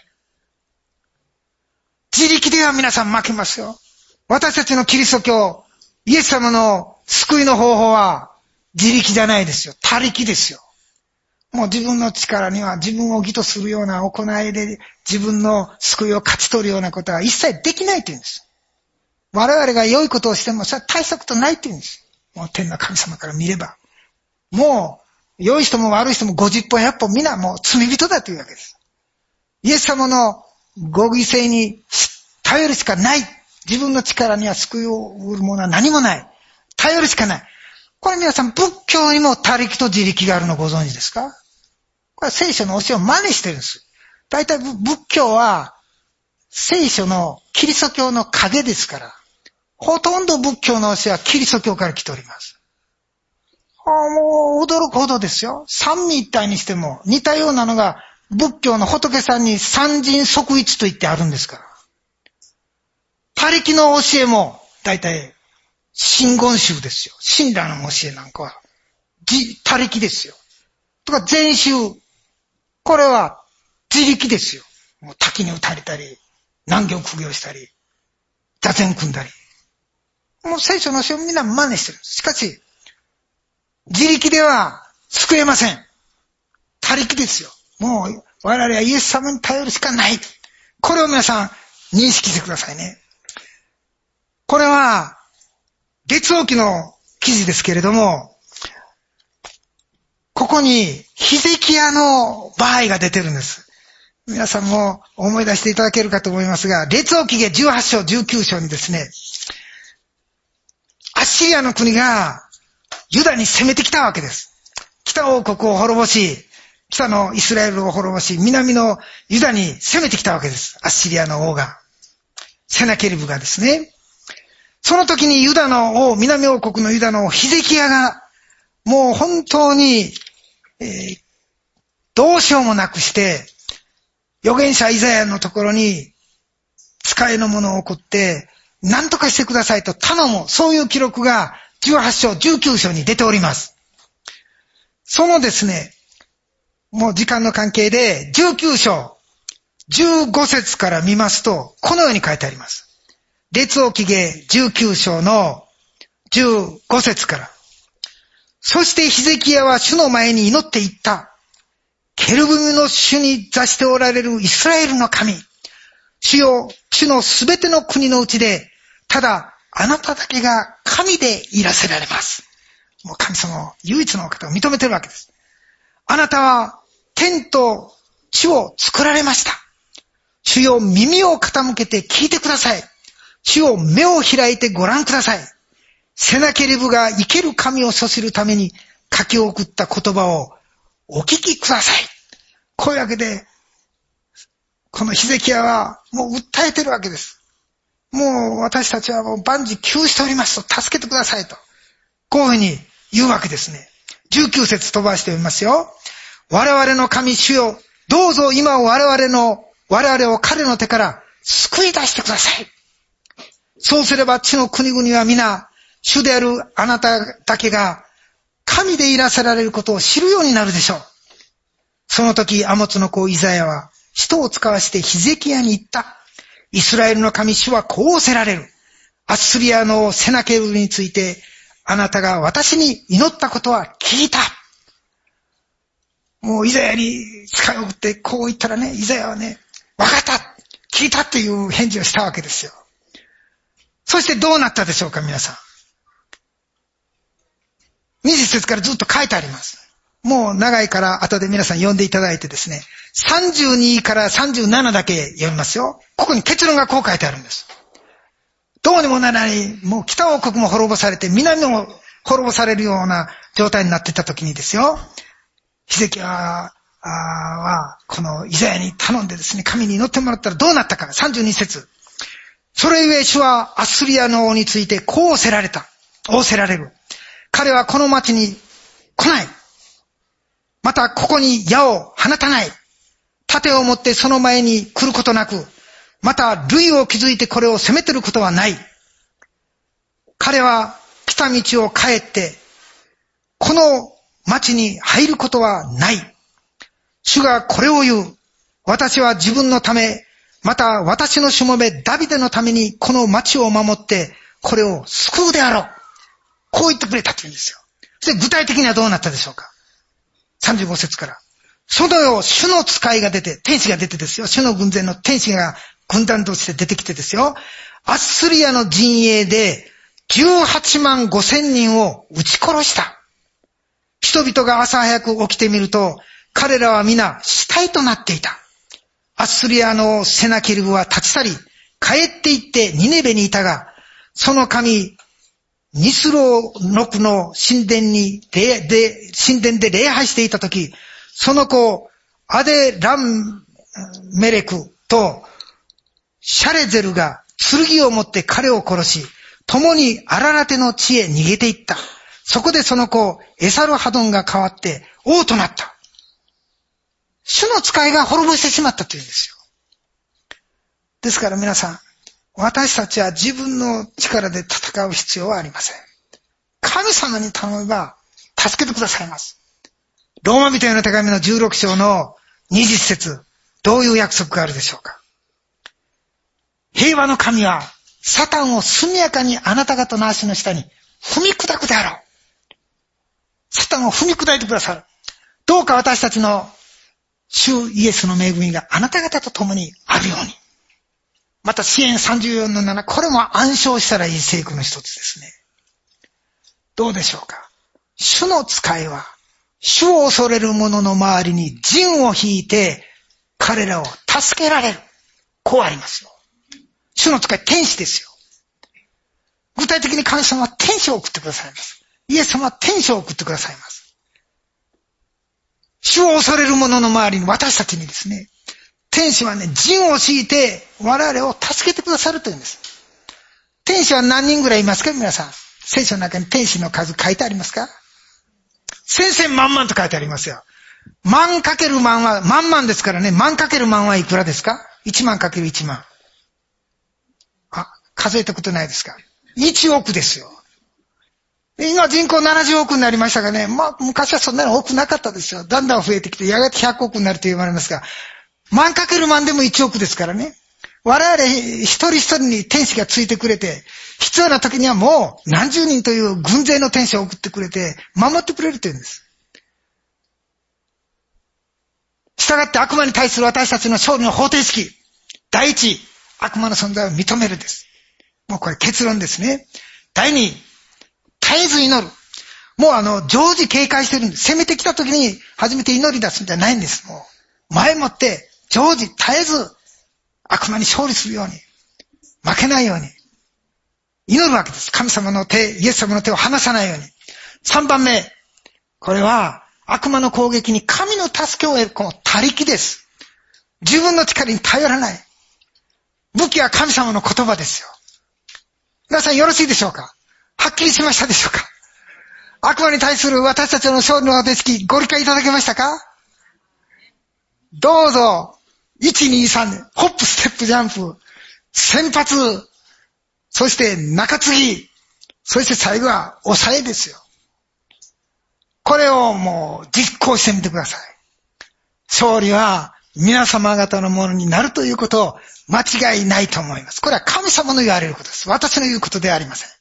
自力では皆さん負けますよ。私たちのキリスト教、イエス様の救いの方法は自力じゃないですよ。他力ですよ。もう自分の力には自分を義とするような行いで自分の救いを勝ち取るようなことは一切できないというんです。我々が良いことをしてもそれは大したことないというんです。もう天の神様から見れば。もう良い人も悪い人も50本100本皆もう罪人だというわけです。イエス様のご犠牲に頼るしかない。自分の力には救いを得るものは何もない。頼るしかない。これ皆さん仏教にも他力と自力があるのご存知ですか？これは聖書の教えを真似してるんです。大体仏教は聖書のキリスト教の影ですから、ほとんど仏教の教えはキリスト教から来ております。もう驚くほどですよ。三位一体にしても似たようなのが仏教の仏さんに三人即一と言ってあるんですから。他力の教えも大体真言宗ですよ。親鸞の教えなんかは他力ですよ。とか禅宗、これは自力ですよ。もう滝に打たれたり、難行苦行したり、座禅組んだり。もう聖書の教えをみんな真似してるんです。しかし、自力では救えません。他力ですよ。もう我々はイエス様に頼るしかない。これを皆さん認識してくださいね。これは、列王記の記事ですけれども、ここにヒゼキヤの場合が出てるんです。皆さんも思い出していただけるかと思いますが、列王記下18章19章にですね、アッシリアの国がユダに攻めてきたわけです。北王国を滅ぼし、北のイスラエルを滅ぼし、南のユダに攻めてきたわけです。アッシリアの王が。セナケリブがですね。その時にユダの王、南王国のユダの王、ヒゼキヤが、もう本当に、どうしようもなくして、預言者イザヤのところに、使いの者を送って、何とかしてくださいと頼む、そういう記録が18章、19章に出ております。そのですね、もう時間の関係で、19章、15節から見ますと、このように書いてあります。列王記下19章の15節から。そしてヒゼキヤは主の前に祈っていった。ケルブムの主に座しておられるイスラエルの神。主よ、主のすべての国のうちで、ただあなただけが神でいらせられます。もう神様唯一の方を認めてるわけです。あなたは天と地を作られました。主よ、耳を傾けて聞いてください。主よ、目を開いてご覧ください。セナケリブが生ける神をそするために書き送った言葉をお聞きください。こういうわけで、このヒゼキヤはもう訴えてるわけです。もう私たちはもう万事窮しておりますと、助けてくださいと。こういうふうに言うわけですね。19節飛ばしてみますよ。我々の神主よ、どうぞ今我々を彼の手から救い出してください。そうすれば地の国々は皆、主であるあなただけが神でいらせられることを知るようになるでしょう。 その時、アモツの子イザヤは、使徒を使わしてヒゼキヤに言った。イスラエルの神主はこう仰せられる。アッスリアのセナケルブについて、あなたが私に祈ったことは聞いた。もうイザヤに使い送って、こう言ったらね、イザヤはね、わかった聞いたっていう返事をしたわけですよ。そしてどうなったでしょうか、皆さん。20節からずっと書いてあります。もう長いから後で皆さん読んでいただいてですね、32から37だけ読みますよ。ここに結論がこう書いてあるんです。どうにもならない、もう北王国も滅ぼされて、南も滅ぼされるような状態になっていた時にですよ、ヒゼキヤは、このイザヤに頼んでですね、神に祈ってもらったらどうなったか。32節。それゆえ主はアッスリアの王についてこう仰せられる。彼はこの町に来ない。またここに矢を放たない。盾を持ってその前に来ることなく、また塁を築いてこれを攻めてることはない。彼は来た道を帰って、この町に入ることはない。主がこれを言う。私は自分のため、また私のしもべダビデのためにこの町を守って、これを救うであろう。こう言ってくれたって言うんですよ。そして具体的にはどうなったでしょうか。35節から。そのよ、主の使いが出て、天使が出てですよ。主の軍勢の天使が軍団として出てきてですよ。アッスリアの陣営で18万5千人を撃ち殺した。人々が朝早く起きてみると、彼らは皆死体となっていた。アッスリアのセナケルブは立ち去り、帰って行ってニネベにいたが、その神、ニスロノクの神殿で礼拝していたとき、その子、アデランメレクとシャレゼルが剣を持って彼を殺し、共にアララテの地へ逃げていった。そこでその子、エサルハドンが変わって王となった。主の使いが滅ぼしてしまったというんですよ。ですから皆さん、私たちは自分の力で戦う必要はありません。神様に頼めば助けてくださいます。ローマ人への手紙の16章の20節、どういう約束があるでしょうか。平和の神はサタンを速やかにあなた方の足の下に踏み砕くであろう。サタンを踏み砕いてくださる。どうか私たちの主イエスの恵みがあなた方と共にあるように。また詩編34の7、これも暗唱したらいい聖句の一つですね。どうでしょうか。主の使いは、主を恐れる者の周りに陣を引いて、彼らを助けられる。こうありますよ。主の使い、天使ですよ。具体的に神様は天使を送ってくださいます。イエス様は天使を送ってくださいます。主を恐れる者の周りに、私たちにですね、天使はね、陣を敷いて我々を助けてくださるというんです。天使は何人ぐらいいますか皆さん。聖書の中に天使の数書いてありますか。千千万々と書いてありますよ。万かける万は万々ですからね。万かける万はいくらですか。1万かける1万。数えたことないですか。1億ですよ。今人口70億になりましたがね。昔はそんなに多くなかったですよ。だんだん増えてきて、やがて100億になると言われますが。万かける万でも1億ですからね。我々一人一人に天使がついてくれて、必要な時にはもう何十人という軍勢の天使を送ってくれて、守ってくれるというんです。従って悪魔に対する私たちの勝利の方程式。第一、悪魔の存在を認めるです。もうこれ結論ですね。第二、絶えず祈る。もう常時警戒してるんです。攻めてきた時に初めて祈り出すんじゃないんです。もう前もって常時絶えず悪魔に勝利するように、負けないように祈るわけです。神様の手、イエス様の手を離さないように。3番目、これは悪魔の攻撃に神の助けを得るこの他力です。自分の力に頼らない。武器は神様の言葉ですよ。皆さんよろしいでしょうか。はっきりしましたでしょうか。悪魔に対する私たちの勝利の方程式、ご理解いただけましたか。どうぞ、1、2、3、ホップ、ステップ、ジャンプ、先発、そして中継ぎ、そして最後は抑えですよ。これをもう実行してみてください。 勝利は皆様方のものになるということを間違いないと思います。これは神様の言われることです。私の言うことではありません。